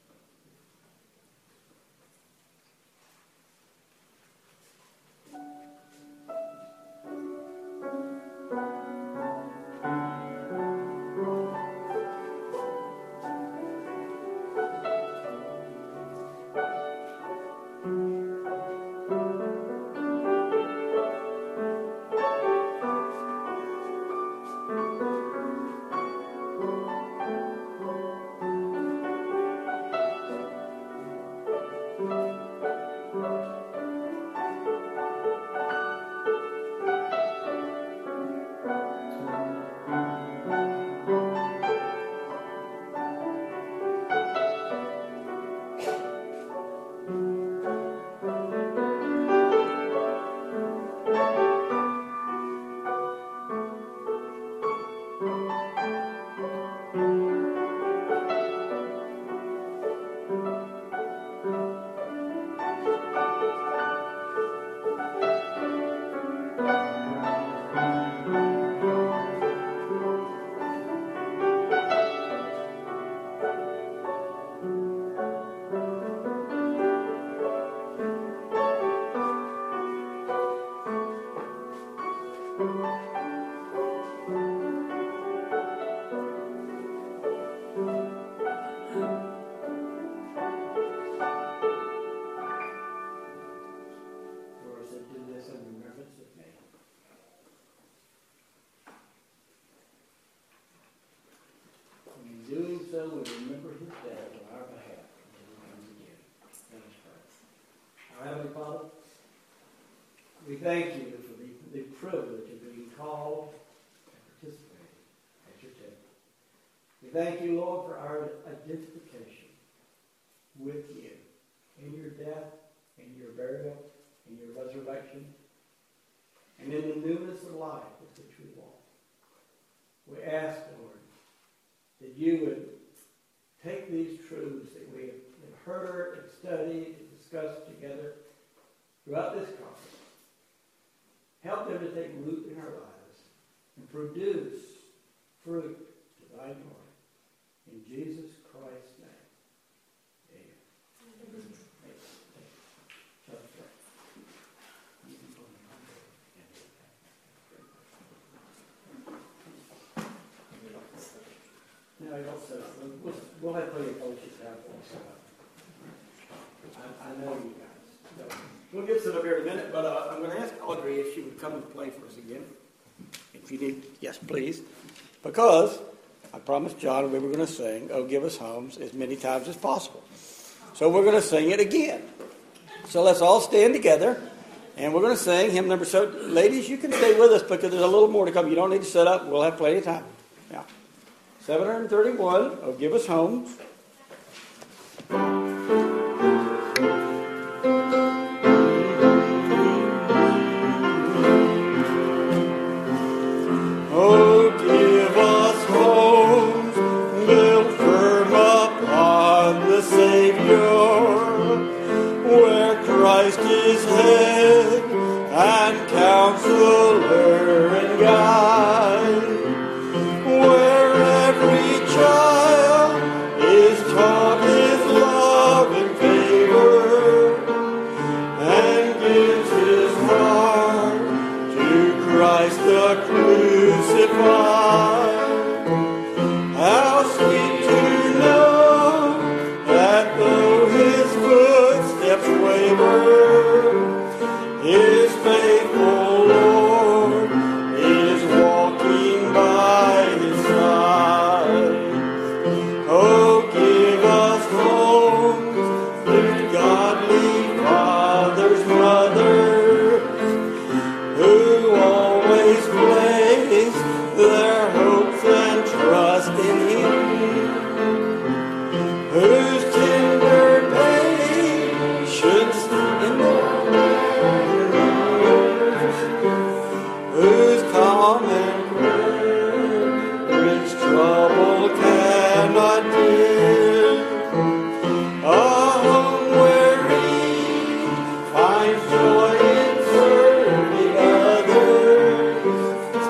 So we remember his death on our behalf when he comes again. Let us pray. Our Heavenly Father, we thank you for the, the privilege of being called and participating at your table. We thank you, Lord, for our identification with you in your death, in your burial, in your resurrection, and in the newness of life with which we walk. We ask, Lord, that you would take these truths that we have heard and studied and discussed together throughout this conference. Help them to take root in our lives and produce fruit to thy glory. In Jesus Christ's name, amen. Amen. No, also, we'll, we'll have plenty of coaches out there. So I, I know you guys. So we'll get set up here in a minute, but uh, I'm going to ask Audrey if she would come and play for us again. If you need, yes, please. Because I promised John we were going to sing, "Oh, Give Us Homes," as many times as possible. So we're going to sing it again. So let's all stand together, and we're going to sing hymn number. So, ladies, you can stay with us because there's a little more to come. You don't need to set up. We'll have plenty of time. Yeah. seven thirty-one, "Oh, Give Us Homes." Oh, give us homes built firm upon the Savior, where Christ is head and counselor and guide, where every child is taught his love and favor, and gives his heart to Christ the crucified. How sweet to know that though his footsteps waver, his faithful Lord is walking by his side. Oh, give us homes with godly fathers, mothers, who always place their hopes and trust in him, whose tender patience in their prayers, whose calm and courage trouble cannot dim, a home where each finds joy in serving others,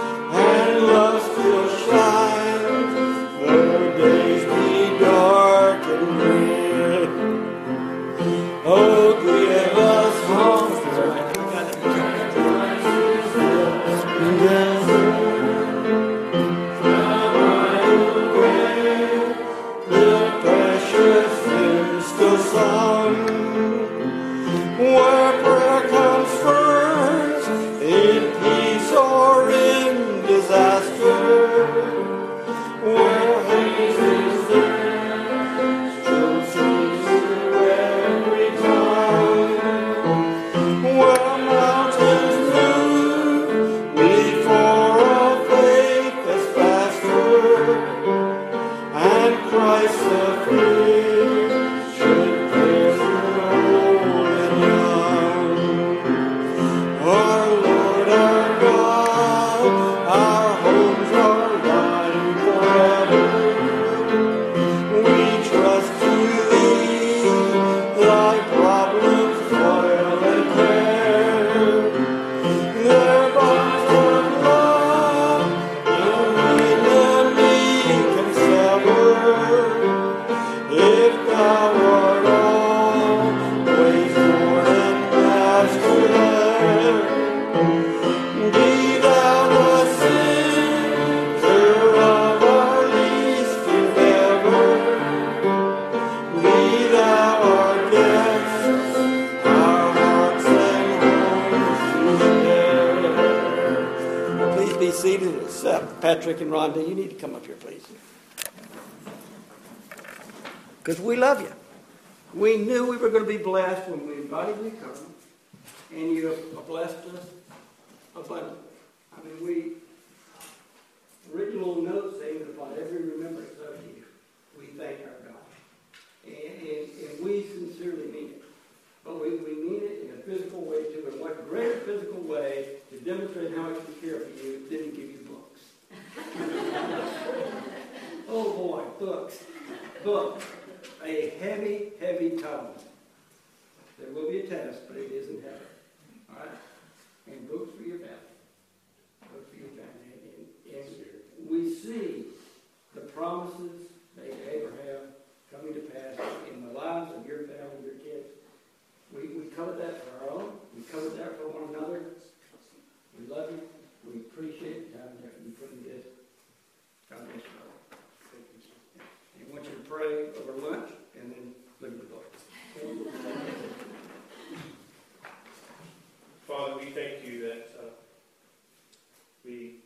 seated, except Patrick and Rhonda. You need to come up here, please. Because we love you. We knew we were going to be blessed when we invited you to come, and you have blessed us abundantly. I mean, we, original note saying that upon every remembrance of you, we thank our God. And, and, and we sincerely mean it. But we, we mean it in a physical way too. And what greater physical way to demonstrate how much we care for you than to give you books. Oh boy, books. Books. A heavy, heavy tome. There will be a test, but it isn't heavy. All right? And books for your family. Books for your family. And, and, and we see the promises made to Abraham coming to pass in the lives of your family, your kids. We, we covered that for our own. We covered that for one another. We love you. We appreciate the time and effort you put into this. God bless you. I want you to pray over lunch and then look at the book. Father, we thank you that uh, we,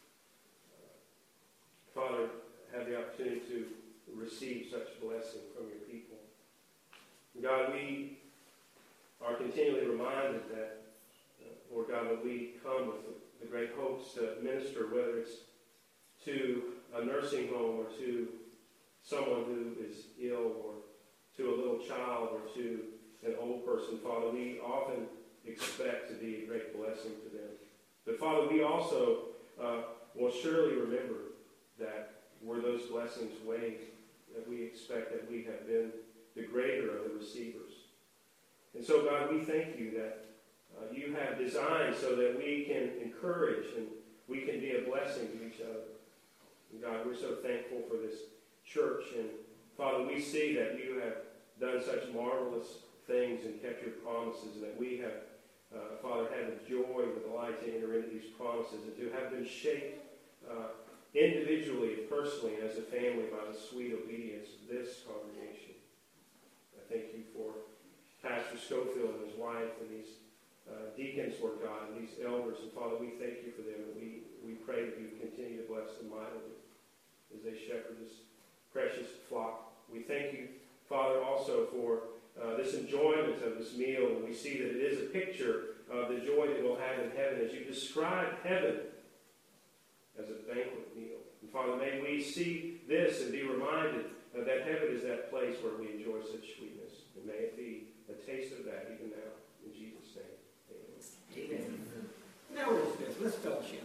uh, Father, have the opportunity to receive such blessing from your people. God, we are continually reminded that, uh, Lord God, when we come with the, the great hopes to minister, whether it's to a nursing home or to someone who is ill or to a little child or to an old person, Father, we often expect to be a great blessing to them. But Father, we also uh, will surely remember that were those blessings weighed, that we expect that we have been the greater of the receivers. And so, God, we thank you that uh, you have designed so that we can encourage and we can be a blessing to each other. And God, we're so thankful for this church. And Father, we see that you have done such marvelous things and kept your promises, and that we have, uh, Father, had the joy and the delight to enter into these promises and to have been shaped uh, individually and personally as a family by the sweet obedience of this congregation. I thank you for Pastor Schofield and his wife and these uh, deacons, Lord God, and these elders. And Father, we thank you for them, and we, we pray that you continue to bless them mightily as they shepherd this precious flock. We thank you, Father, also for uh, this enjoyment of this meal, and we see that it is a picture of the joy that we'll have in heaven as you describe heaven as a banquet meal. And Father, may we see this and be reminded uh, that heaven is that place where we enjoy such sweetness, and may it be a taste of that even now. In Jesus' name, amen. Amen. Now we're dismissed. Let's fellowship.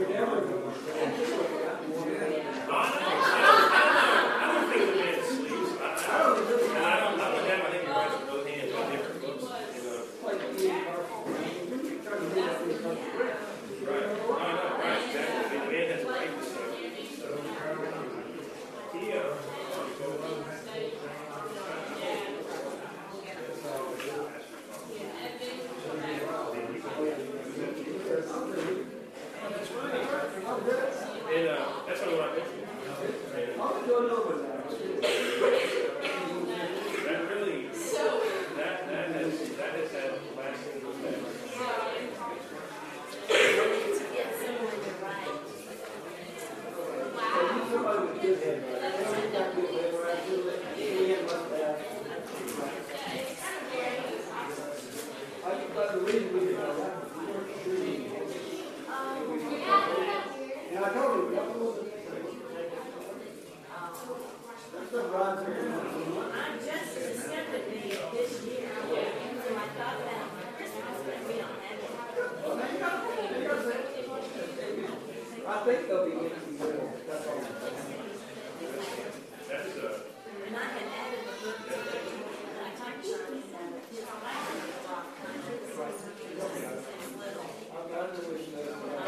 And uh, that's what I want to That really, that, that has, that has had lasting effect. And I told you, I'm just discovered me this year, so I thought that Christmas, but we don't have it. I think they'll be getting good. That's all. That's uh, And I had added the book to the, I typed on it, and it's on my block. I've got to wish that.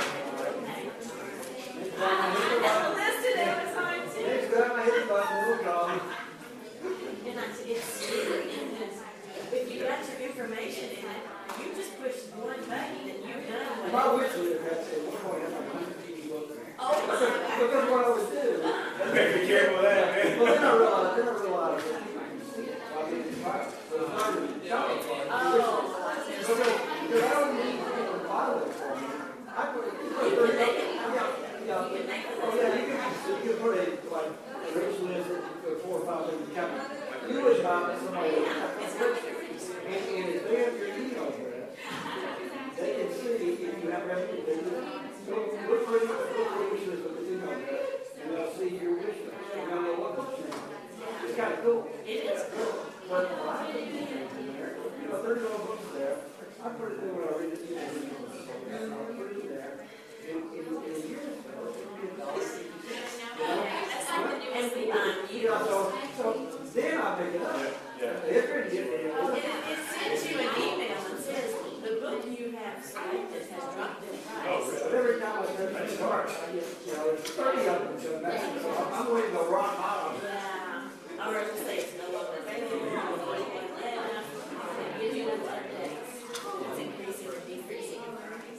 I have listed every time too. Next time I hit the button, it'll come. And I said, it's, if you got your information in it, you just push one button and you're done with My it. wish list has to one point have like one hundred eighty books. Oh, But that's what I would do. be careful of that, man. Well, then I realized, then I realized. I mean, if I, so it's not even shopping cart. oh, Because I don't need people to file it for me. I put, you put, yeah, yeah, oh yeah, you can, you can put a, like, a rich list of four or five different companies. You would buy somebody else. And, and if they have your email address, they can see if you have revenue. They can look, look for it, look for your wish list with the email address, and they'll see your wish list. And they'll know what books you're on. It's kind of cool. it is cool. But I put it in there. You know, there's no books there. I put it in when I read it. You know, I put it in there. And, and, and years ago, it would be a dollar fifty. And we find you. You know, so, so then I pick it up. Yeah. It's pretty good. It, it sends you an email and says, the book you have selected has dropped in price. Oh, really? But every time I turn the start, I get, you know, there's thirty of them. So that's, so I'm waiting to rock bottom. Yeah, or if it says no longer available, or anything like that, they give you those updates. It's increasing or decreasing in price.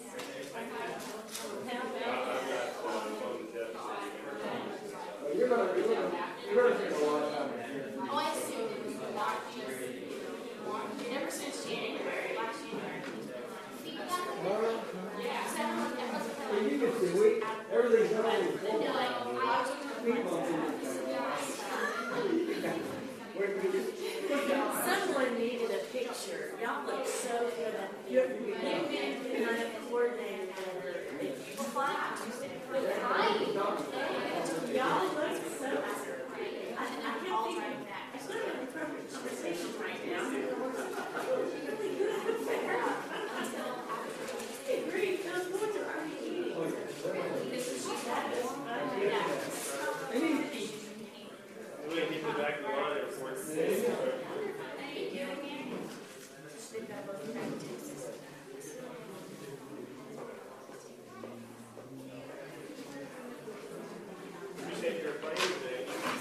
But you're gonna, you're gonna, you're gonna take a long time. Oh, I assumed it was the March, ever since January, last January. Yeah, seven months, that was Well, you can see, we, everything's done in four like, months. I was Three months in this. Where do we- Someone needed a picture. Y'all look so good at the You've been kind of coordinated over it. Y'all look so I, I can't think it's not an appropriate conversation right now. Really good affair. Hey, Greg, those boys are already eating. This is just that is fun. Yeah. We're going to keep it back in the line there for Thank you again. They've got both practices. You said you're playing today.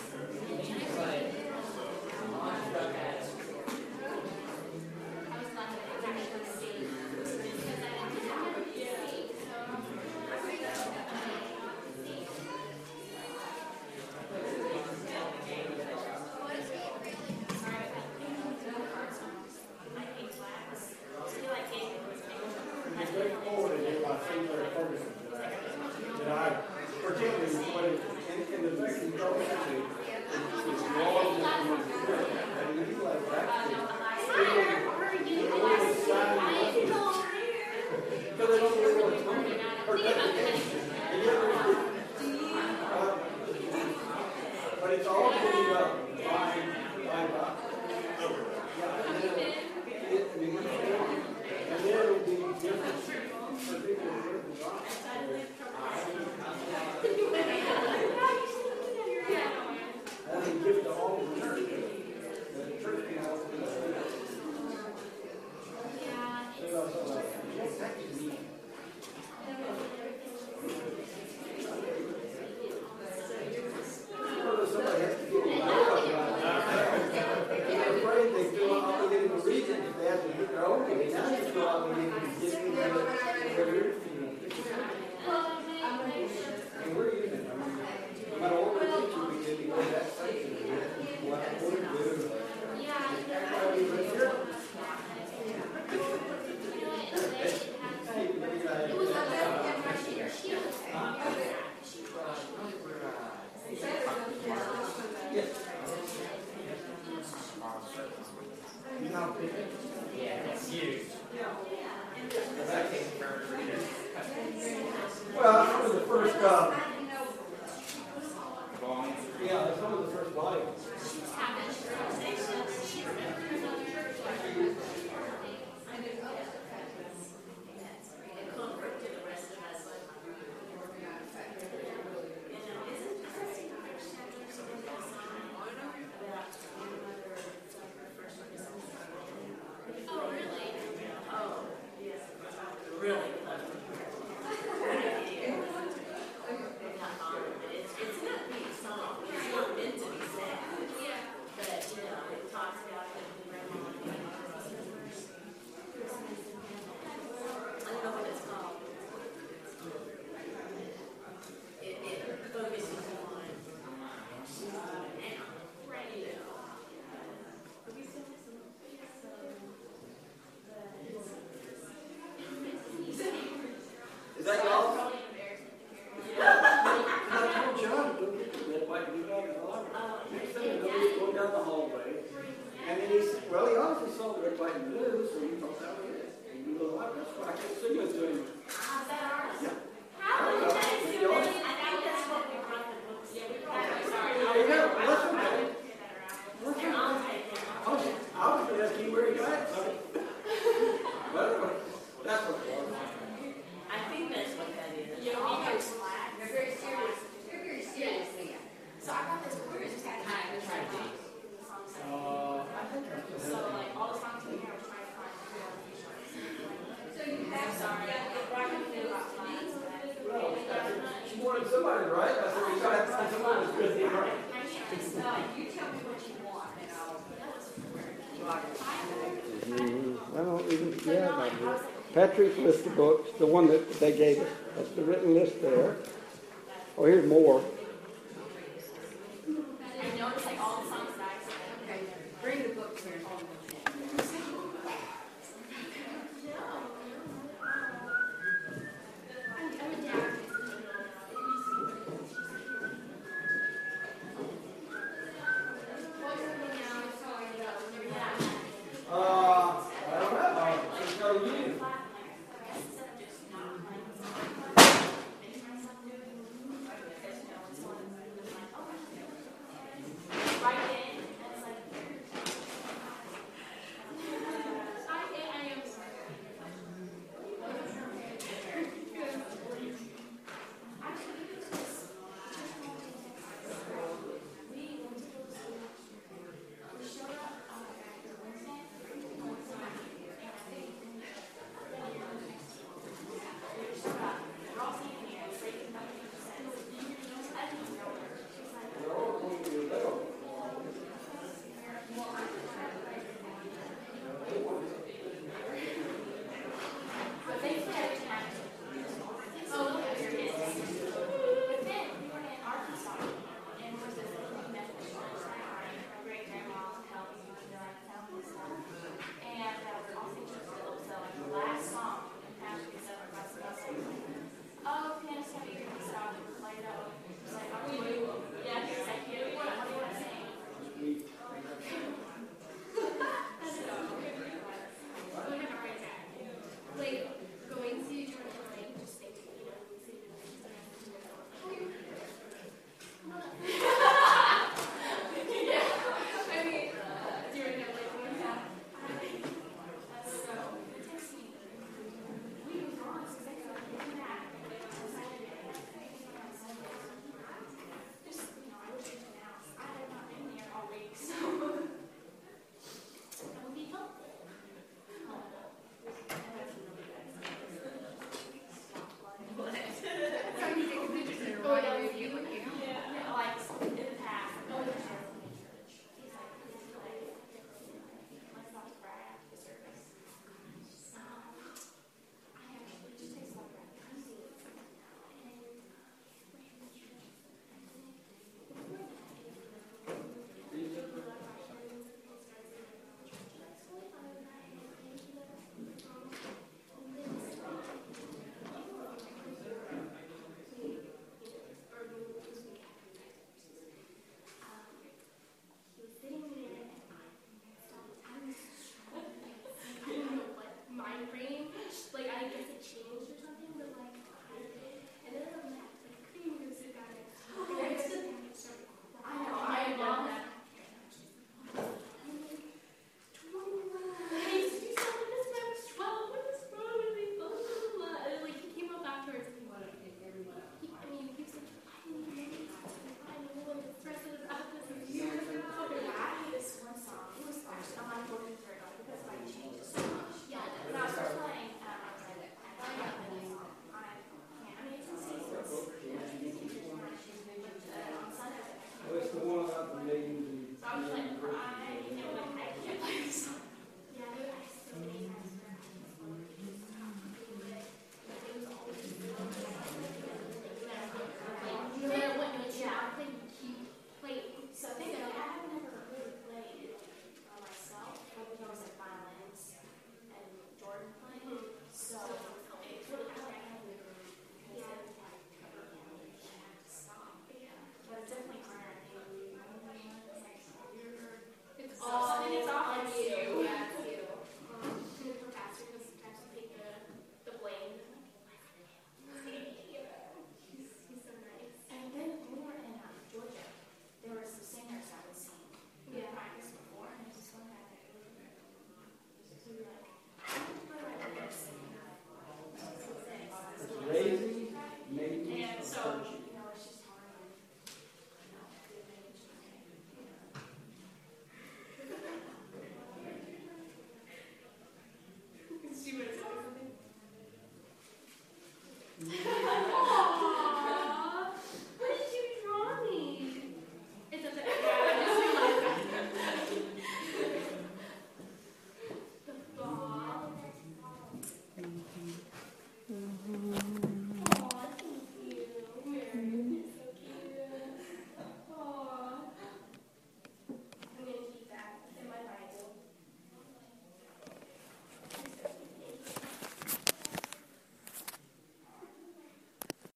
It's very forward to do my senior Ferguson today. And I particularly wanted, in, in the Mexican Gulf Country, is long and and you like that. But they don't really want to tell me. Or that they And yet there's uh, but it's all cleaned up by, by, by. Yeah, and then it, I mean, and then it'll be different for people who live in Rock. uh, yeah, that's one of the first volumes. Is that y'all? I told John to go get the red, white, and blue bag in the library. Next thing you know, he's going down the hallway. And then he said, well, he obviously saw the red, white, and blue, so he thought that was it. And you go to the library. That's why I kept singing to him. Yeah. How many times do we, I think that's what we brought the books. Yeah, we brought the books. There you go. Well, that's okay. That's okay. I was, I was going to ask you where he got it, so. But anyway, that's what it was. I think that's what that is. Yeah, All we those do. flags. They're very serious. They're very serious. So I got this word is kind of high. That's right. Uh, I think I still So have it. like all the songs in here, I was trying to find the So you have sorry, I get right on the about flags. Well, she wanted somebody to write. I said, you gotta have to find somebody who's good at writing. You tell me what you want and I'll. I don't even, yeah, I do. Patrick's list of books, the one that they gave us. That's the written list there. Oh, here's more.